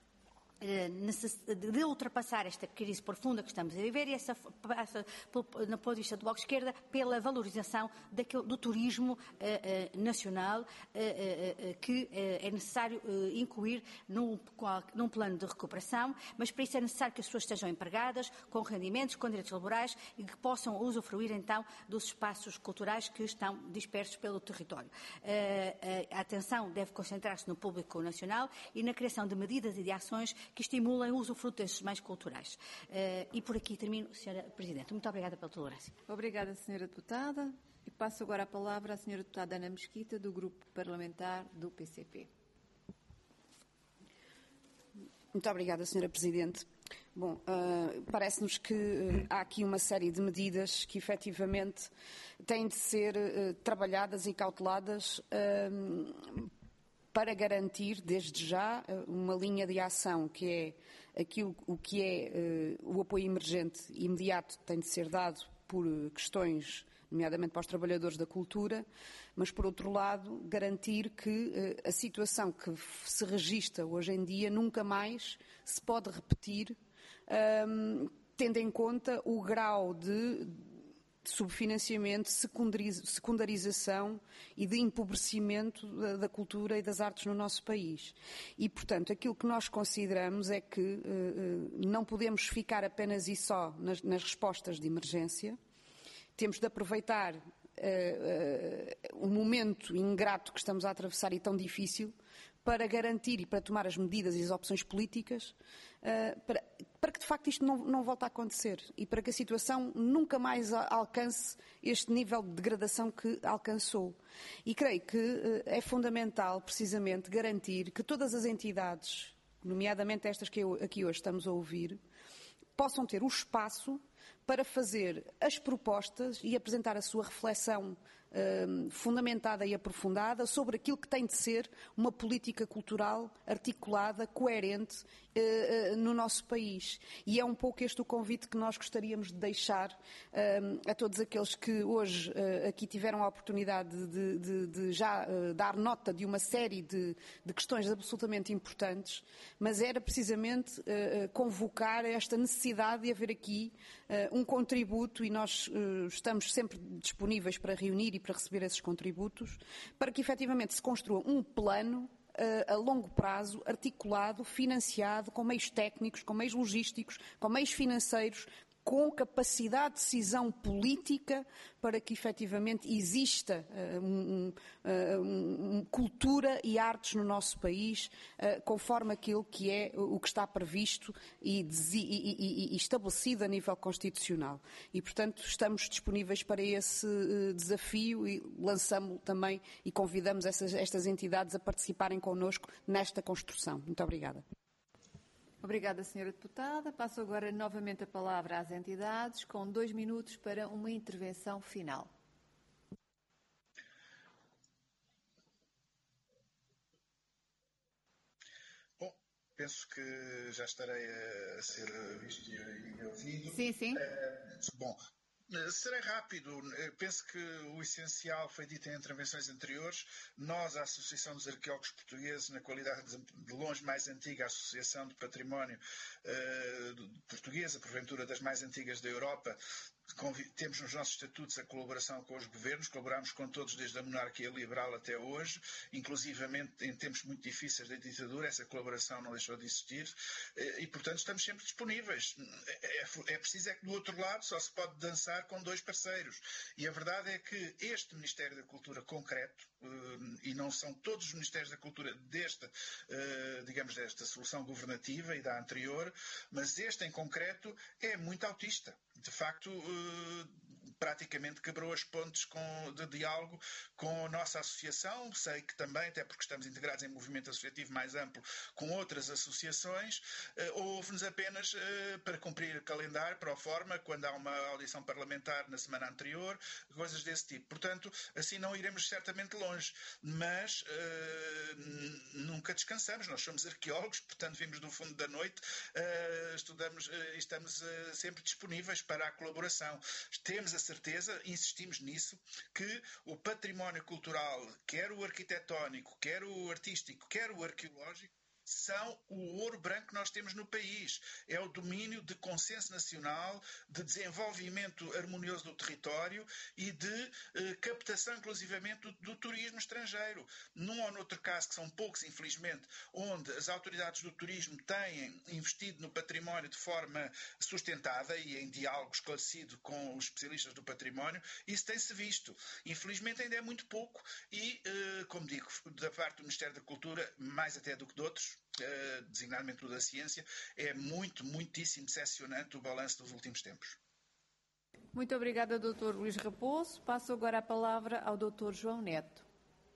de ultrapassar esta crise profunda que estamos a viver, e essa passa, no ponto de vista do Bloco de Esquerda, pela valorização daquilo, do turismo eh, nacional eh, eh, que é necessário incluir num, num plano de recuperação, mas para isso é necessário que as pessoas estejam empregadas, com rendimentos, com direitos laborais e que possam usufruir então dos espaços culturais que estão dispersos pelo território. A atenção deve concentrar-se no público nacional e na criação de medidas e de ações que estimulem o usufruto destes bens culturais. Uh, e por aqui termino, senhora Presidente. Muito obrigada pela tolerância. Obrigada, senhora Deputada. E passo agora a palavra à senhora Deputada Ana Mesquita, do Grupo Parlamentar do P C P. Muito obrigada, senhora Presidente. Bom, uh, parece-nos que uh, há aqui uma série de medidas que efetivamente têm de ser uh, trabalhadas e cauteladas uh, para garantir, desde já, uma linha de ação que é aquilo o que é uh, o apoio emergente e imediato tem de ser dado por uh, questões, nomeadamente para os trabalhadores da cultura, mas, por outro lado, garantir que uh, a situação que se registra hoje em dia nunca mais se pode repetir, um, tendo em conta o grau de de subfinanciamento, secundarização e de empobrecimento da, da cultura e das artes no nosso país. E, portanto, aquilo que nós consideramos é que uh, não podemos ficar apenas e só nas, nas respostas de emergência. Temos de aproveitar uh, uh, o momento ingrato que estamos a atravessar e tão difícil para garantir e para tomar as medidas e as opções políticas uh, para, para que, de facto, isto não, não volte a acontecer e para que a situação nunca mais alcance este nível de degradação que alcançou. E creio que uh, é fundamental, precisamente, garantir que todas as entidades, nomeadamente estas que eu, aqui hoje estamos a ouvir, possam ter o espaço para fazer as propostas e apresentar a sua reflexão Uh, fundamentada e aprofundada sobre aquilo que tem de ser uma política cultural articulada, coerente uh, uh, no nosso país. E é um pouco este o convite que nós gostaríamos de deixar uh, a todos aqueles que hoje uh, aqui tiveram a oportunidade de, de, de já uh, dar nota de uma série de, de questões absolutamente importantes, mas era precisamente uh, convocar esta necessidade de haver aqui uh, um contributo, e nós uh, estamos sempre disponíveis para reunir e para receber esses contributos, para que efetivamente se construa um plano uh, a longo prazo, articulado, financiado, com meios técnicos, com meios logísticos, com meios financeiros, com capacidade de decisão política para que efetivamente exista uh, um, um, um, cultura e artes no nosso país uh, conforme aquilo que é o que está previsto e, e, e, e estabelecido a nível constitucional. E, portanto, estamos disponíveis para esse uh, desafio e lançamos também e convidamos essas, estas entidades a participarem connosco nesta construção. Muito obrigada. Obrigada, senhora Deputada. Passo agora novamente a palavra às entidades, com dois minutos para uma intervenção final. Bom, penso que já estarei a ser visto e ouvido. Sim, sim. Uh, bom, serei rápido. Penso que o essencial foi dito em intervenções anteriores. Nós, a Associação dos Arqueólogos Portugueses, na qualidade de longe mais antiga Associação de Património uh, portuguesa, porventura das mais antigas da Europa, temos nos nossos estatutos a colaboração com os governos, colaboramos com todos desde a monarquia liberal até hoje, inclusivamente em tempos muito difíceis da ditadura, essa colaboração não deixou de existir e, portanto, estamos sempre disponíveis. É, é preciso é que do outro lado só se pode dançar com dois parceiros. E a verdade é que este Ministério da Cultura concreto, e não são todos os Ministérios da Cultura desta, digamos, desta solução governativa e da anterior, mas este em concreto é muito autista. De facto, praticamente quebrou as pontes com, de diálogo com a nossa associação. Sei que também, até porque estamos integrados em movimento associativo mais amplo com outras associações, ouve-nos apenas para cumprir calendário, pro forma, quando há uma audição parlamentar na semana anterior, coisas desse tipo. Portanto, assim não iremos certamente longe, mas uh, nunca descansamos. Nós somos arqueólogos, portanto vimos do fundo da noite, uh, estudamos uh, e estamos uh, sempre disponíveis para a colaboração. Temos a certeza, insistimos nisso, que o património cultural, quer o arquitetónico, quer o artístico, quer o arqueológico, são o ouro branco que nós temos no país. É o domínio de consenso nacional, de desenvolvimento harmonioso do território e de eh, captação, inclusivamente, do, do turismo estrangeiro. Num ou noutro caso, que são poucos, infelizmente, onde as autoridades do turismo têm investido no património de forma sustentada e em diálogo esclarecido com os especialistas do património, isso tem-se visto. Infelizmente ainda é muito pouco e, eh, como digo, da parte do Ministério da Cultura, mais até do que de outros, Uh, designadamente o da ciência, é muito, muitíssimo decepcionante o balanço dos últimos tempos. Muito obrigada, doutor Luís Raposo. Passo agora a palavra ao doutor João Neto.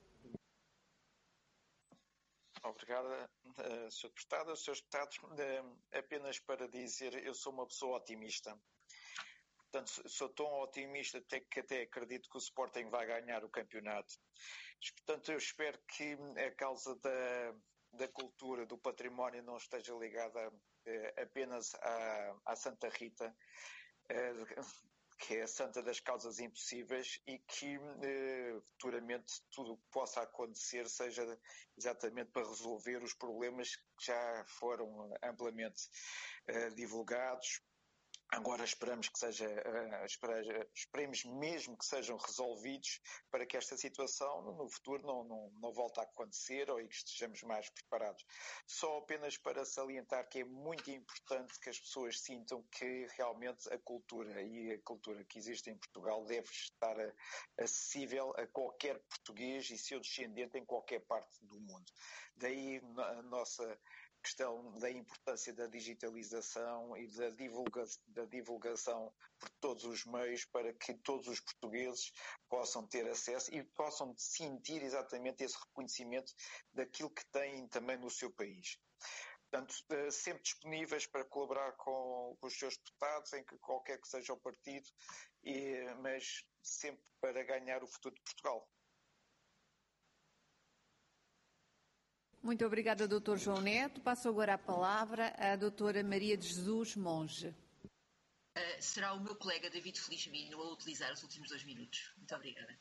Obrigada, uh, senhor Deputado. senhores Deputados, uh, apenas para dizer, eu sou uma pessoa otimista. Portanto, sou tão otimista até que até acredito que o Sporting vai ganhar o campeonato. Portanto, eu espero que a causa da da cultura, do património não esteja ligada eh, apenas à, à Santa Rita, eh, que é a santa das causas impossíveis, e que eh, futuramente tudo o que possa acontecer seja exatamente para resolver os problemas que já foram amplamente eh, divulgados. Agora esperamos que seja, uh, esperemos mesmo que sejam resolvidos para que esta situação no futuro não, não, não volte a acontecer ou que estejamos mais preparados. Só apenas para salientar que é muito importante que as pessoas sintam que realmente a cultura e a cultura que existe em Portugal deve estar a, acessível a qualquer português e seu descendente em qualquer parte do mundo. Daí a nossa questão da importância da digitalização e da divulgação, da divulgação por todos os meios para que todos os portugueses possam ter acesso e possam sentir exatamente esse reconhecimento daquilo que têm também no seu país. Portanto, sempre disponíveis para colaborar com, com os seus deputados, em que qualquer que seja o partido, e, mas sempre para ganhar o futuro de Portugal. Muito obrigada, doutor João Neto. Passo agora a palavra à doutora Maria de Jesus Monge. Uh, será o meu colega David Felizmino a utilizar os últimos dois minutos. Muito obrigada.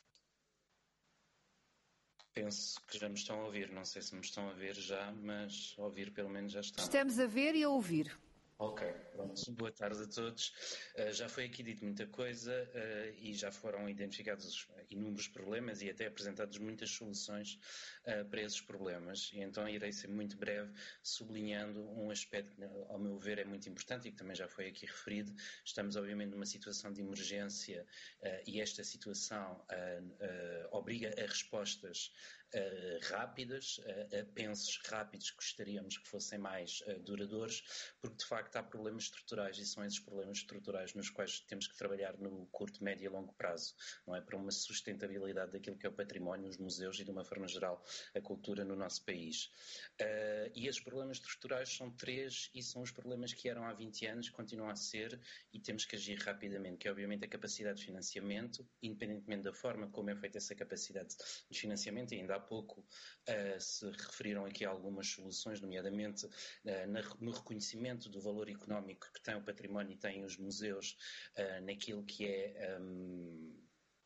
Penso que já me estão a ouvir. Não sei se me estão a ver já, mas a ouvir pelo menos já estão. Estamos a ver e a ouvir. Ok, pronto. Boa tarde a todos. Uh, já foi aqui dito muita coisa uh, e já foram identificados inúmeros problemas e até apresentados muitas soluções uh, para esses problemas. E então irei ser muito breve, sublinhando um aspecto que, ao meu ver, é muito importante e que também já foi aqui referido. Estamos, obviamente, numa situação de emergência uh, e esta situação uh, uh, obriga a respostas Uh, rápidas, uh, a pensos rápidos que gostaríamos que fossem mais uh, duradouros, porque de facto há problemas estruturais e são esses problemas estruturais nos quais temos que trabalhar no curto, médio e longo prazo, não é? Para uma sustentabilidade daquilo que é o património, os museus e de uma forma geral a cultura no nosso país. Uh, e esses problemas estruturais são três e são os problemas que eram há vinte anos, continuam a ser e temos que agir rapidamente, que é obviamente a capacidade de financiamento, independentemente da forma como é feita essa capacidade de financiamento, e ainda há pouco uh, se referiram aqui a algumas soluções, nomeadamente uh, na, no reconhecimento do valor económico que tem o património e têm os museus uh, naquilo que é um,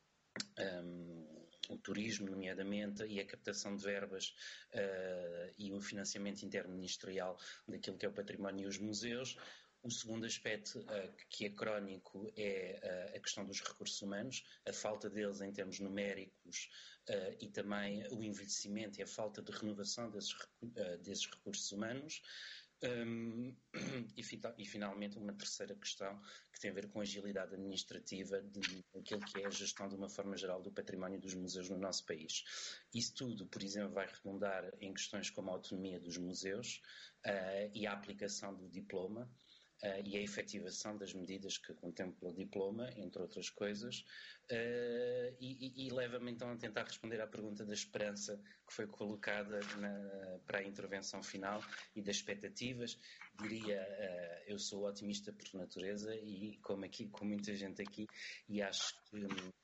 um, o turismo, nomeadamente, e a captação de verbas uh, e o financiamento interministerial daquilo que é o património e os museus. O segundo aspecto uh, que é crónico é uh, a questão dos recursos humanos, a falta deles em termos numéricos uh, e também o envelhecimento e a falta de renovação desses, uh, desses recursos humanos. Um, e, e finalmente uma terceira questão que tem a ver com a agilidade administrativa daquilo que é a gestão de uma forma geral do património dos museus no nosso país. Isso tudo, por exemplo, vai redundar em questões como a autonomia dos museus uh, e a aplicação do diploma. Uh, e a efetivação das medidas que contempla o diploma, entre outras coisas, uh, e, e, e leva-me então a tentar responder à pergunta da esperança que foi colocada na, para a intervenção final e das expectativas. Diria, uh, eu sou otimista por natureza e como aqui, com muita gente aqui, e acho que um,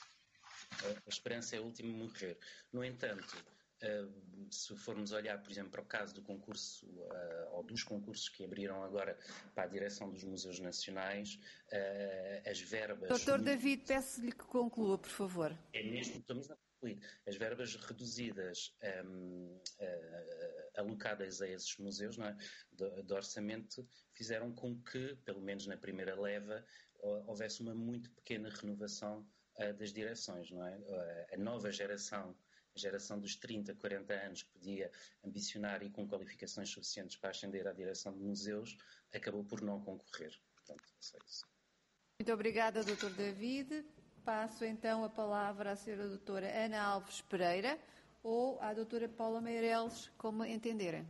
a esperança é o último a morrer. No entanto, Uh, se formos olhar, por exemplo, para o caso do concurso uh, ou dos concursos que abriram agora para a direção dos museus nacionais, uh, as verbas... doutor David, peço-lhe que conclua, por favor. É mesmo, estou mesmo a concluir. As verbas reduzidas um, uh, alocadas a esses museus, não é, de, de orçamento, fizeram com que, pelo menos na primeira leva, houvesse uma muito pequena renovação uh, das direções, não é? Uh, a nova geração a geração dos trinta, quarenta anos que podia ambicionar e com qualificações suficientes para ascender à direção de museus, acabou por não concorrer. Portanto, é isso. Muito obrigada, doutor David. Passo então a palavra à senhora doutora Ana Alves Pereira ou à doutora Paula Meireles, como entenderem.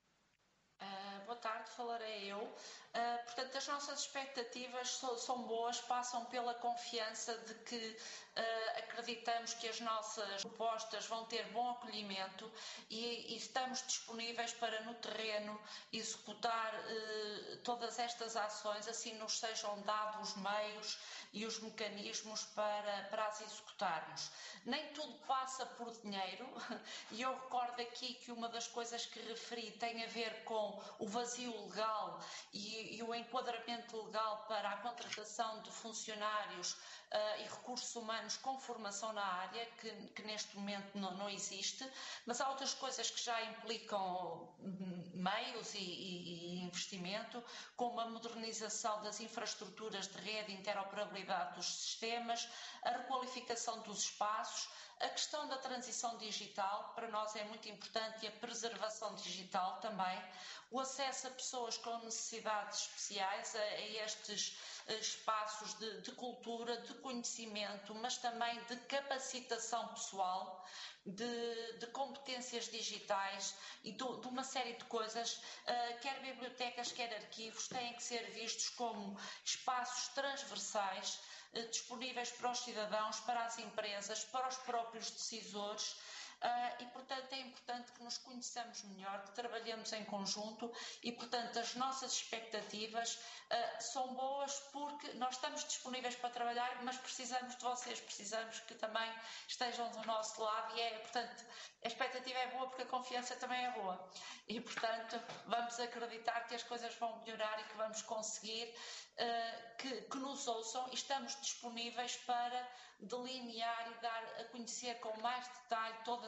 Uh, boa tarde, falarei eu. Uh, portanto, as nossas expectativas so, são boas, passam pela confiança de que uh, acreditamos que as nossas propostas vão ter bom acolhimento e, e estamos disponíveis para, no terreno, executar uh, todas estas ações, assim nos sejam dados os meios e os mecanismos para, para as executarmos. Nem tudo passa por dinheiro e eu recordo aqui que uma das coisas que referi tem a ver com o vazio legal e e o enquadramento legal para a contratação de funcionários uh, e recursos humanos com formação na área, que, que neste momento não, não existe, mas há outras coisas que já implicam meios e, e, e investimento, como a modernização das infraestruturas de rede e interoperabilidade dos sistemas, a requalificação dos espaços, a questão da transição digital, para nós é muito importante, e a preservação digital também, o acesso a pessoas com necessidades especiais, a, a estes espaços de, de cultura, de conhecimento, mas também de capacitação pessoal, de, de competências digitais e de, de uma série de coisas, uh, quer bibliotecas, quer arquivos, têm que ser vistos como espaços transversais, disponíveis para os cidadãos, para as empresas, para os próprios decisores. Uh, e, portanto, é importante que nos conheçamos melhor, que trabalhemos em conjunto e, portanto, as nossas expectativas uh, são boas porque nós estamos disponíveis para trabalhar, mas precisamos de vocês, precisamos que também estejam do nosso lado e, é, portanto, a expectativa é boa porque a confiança também é boa e, portanto, vamos acreditar que as coisas vão melhorar e que vamos conseguir uh, que, que nos ouçam e estamos disponíveis para delinear e dar a conhecer com mais detalhe todas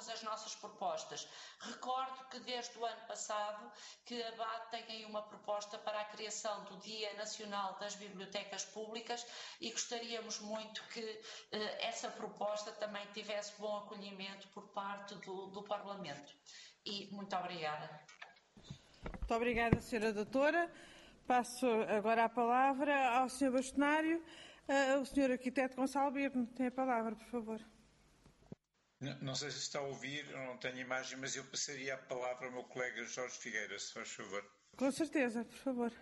todas as nossas propostas. Recordo que desde o ano passado que a B A D tem aí uma proposta para a criação do Dia Nacional das Bibliotecas Públicas e gostaríamos muito que eh, essa proposta também tivesse bom acolhimento por parte do, do Parlamento. E muito obrigada. Muito obrigada, senhora Doutora. Passo agora a palavra ao senhor Bastonário. Uh, o senhor Arquiteto Gonçalo Birne tem a palavra, por favor. Não, não sei se está a ouvir, eu não tenho imagem, mas eu passaria a palavra ao meu colega Jorge Figueira, se faz favor. Com certeza, por favor.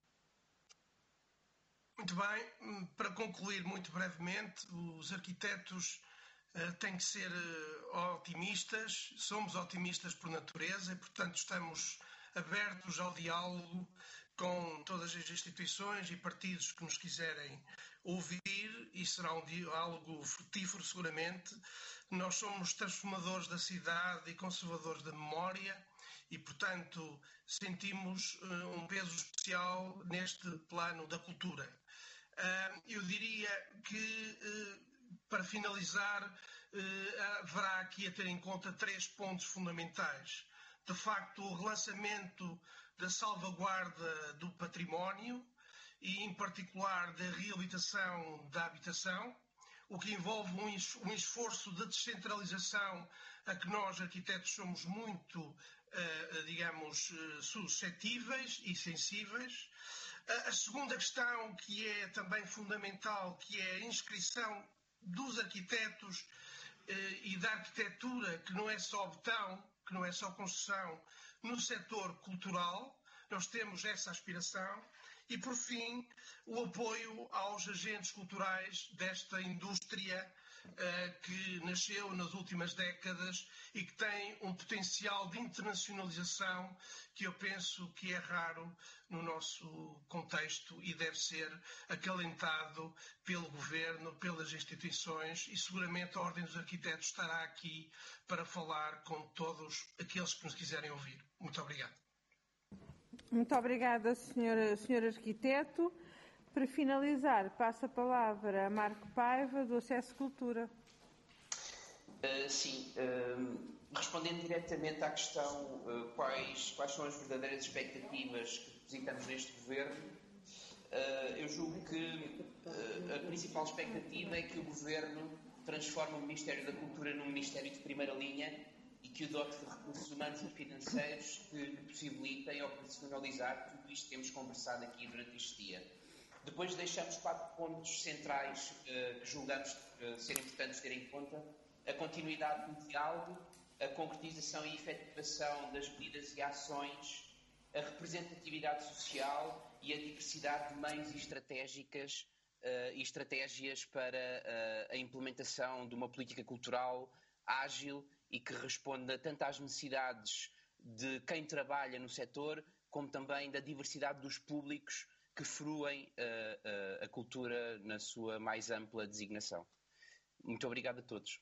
Muito bem, para concluir muito brevemente, os arquitetos uh, têm que ser uh, otimistas, somos otimistas por natureza e, portanto, estamos abertos ao diálogo com todas as instituições e partidos que nos quiserem ouvir, e será um diálogo frutífero seguramente. Nós somos transformadores da cidade e conservadores da memória e, portanto, sentimos uh, um peso especial neste plano da cultura. Uh, eu diria que, uh, para finalizar, uh, haverá aqui a ter em conta três pontos fundamentais. De facto, o relançamento da salvaguarda do património e, em particular, da reabilitação da habitação, o que envolve um esforço de descentralização a que nós, arquitetos, somos muito, digamos, suscetíveis e sensíveis. A segunda questão, que é também fundamental, que é a inscrição dos arquitetos e da arquitetura, que não é só betão, que não é só construção, no setor cultural. Nós temos essa aspiração. E, por fim, o apoio aos agentes culturais desta indústria uh, que nasceu nas últimas décadas e que tem um potencial de internacionalização que eu penso que é raro no nosso contexto e deve ser acalentado pelo Governo, pelas instituições, e seguramente a Ordem dos Arquitetos estará aqui para falar com todos aqueles que nos quiserem ouvir. Muito obrigado. Muito obrigada, senhora, senhor Arquiteto. Para finalizar, passo a palavra a Marco Paiva, do Acesso Cultura. Uh, sim, uh, respondendo diretamente à questão uh, quais, quais são as verdadeiras expectativas que depositamos neste Governo, uh, eu julgo que uh, a principal expectativa é que o Governo transforme o Ministério da Cultura num Ministério de primeira linha e que o dote de recursos humanos e financeiros que lhe possibilitem operacionalizar tudo isto que temos conversado aqui durante este dia. Depois deixamos quatro pontos centrais uh, que julgamos uh, ser importantes ter em conta: a continuidade do diálogo, a concretização e efetivação das medidas e ações, a representatividade social e a diversidade de meios e estratégicas uh, e estratégias para uh, a implementação de uma política cultural ágil e que responda tanto às necessidades de quem trabalha no setor, como também da diversidade dos públicos que fruem uh, uh, a cultura na sua mais ampla designação. Muito obrigado a todos.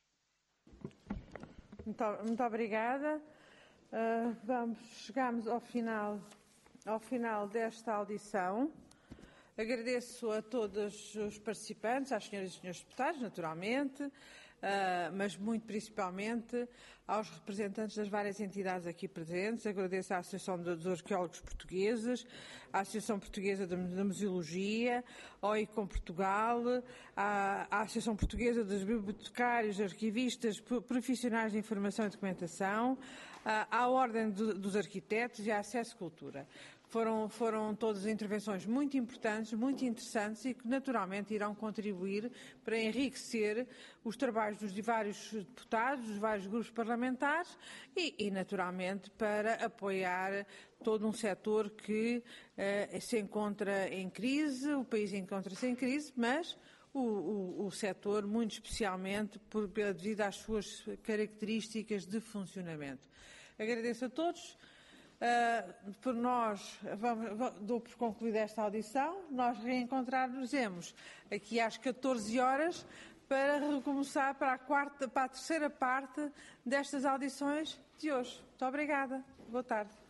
Muito, muito obrigada. Uh, vamos, chegamos ao final, ao final desta audição. Agradeço a todos os participantes, às senhoras e senhores deputados, naturalmente, Uh, mas muito principalmente aos representantes das várias entidades aqui presentes. Agradeço à Associação dos Arqueólogos Portugueses, à Associação Portuguesa da Museologia, ao ICOM Portugal, à, à Associação Portuguesa dos Bibliotecários, Arquivistas, Profissionais de Informação e Documentação, uh, à Ordem do, dos Arquitetos e à Acesso Cultura. Foram, foram todas intervenções muito importantes, muito interessantes e que naturalmente irão contribuir para enriquecer os trabalhos dos vários deputados, dos vários grupos parlamentares e, e naturalmente, para apoiar todo um setor que uh, se encontra em crise, o país encontra-se em crise, mas o, o, o setor muito especialmente por, devido às suas características de funcionamento. Agradeço a todos. Uh, por nós, vamos, dou por concluída esta audição, nós reencontrar-nos-emos aqui às catorze horas para recomeçar para a, quarta, para a terceira parte destas audições de hoje. Muito obrigada. Boa tarde.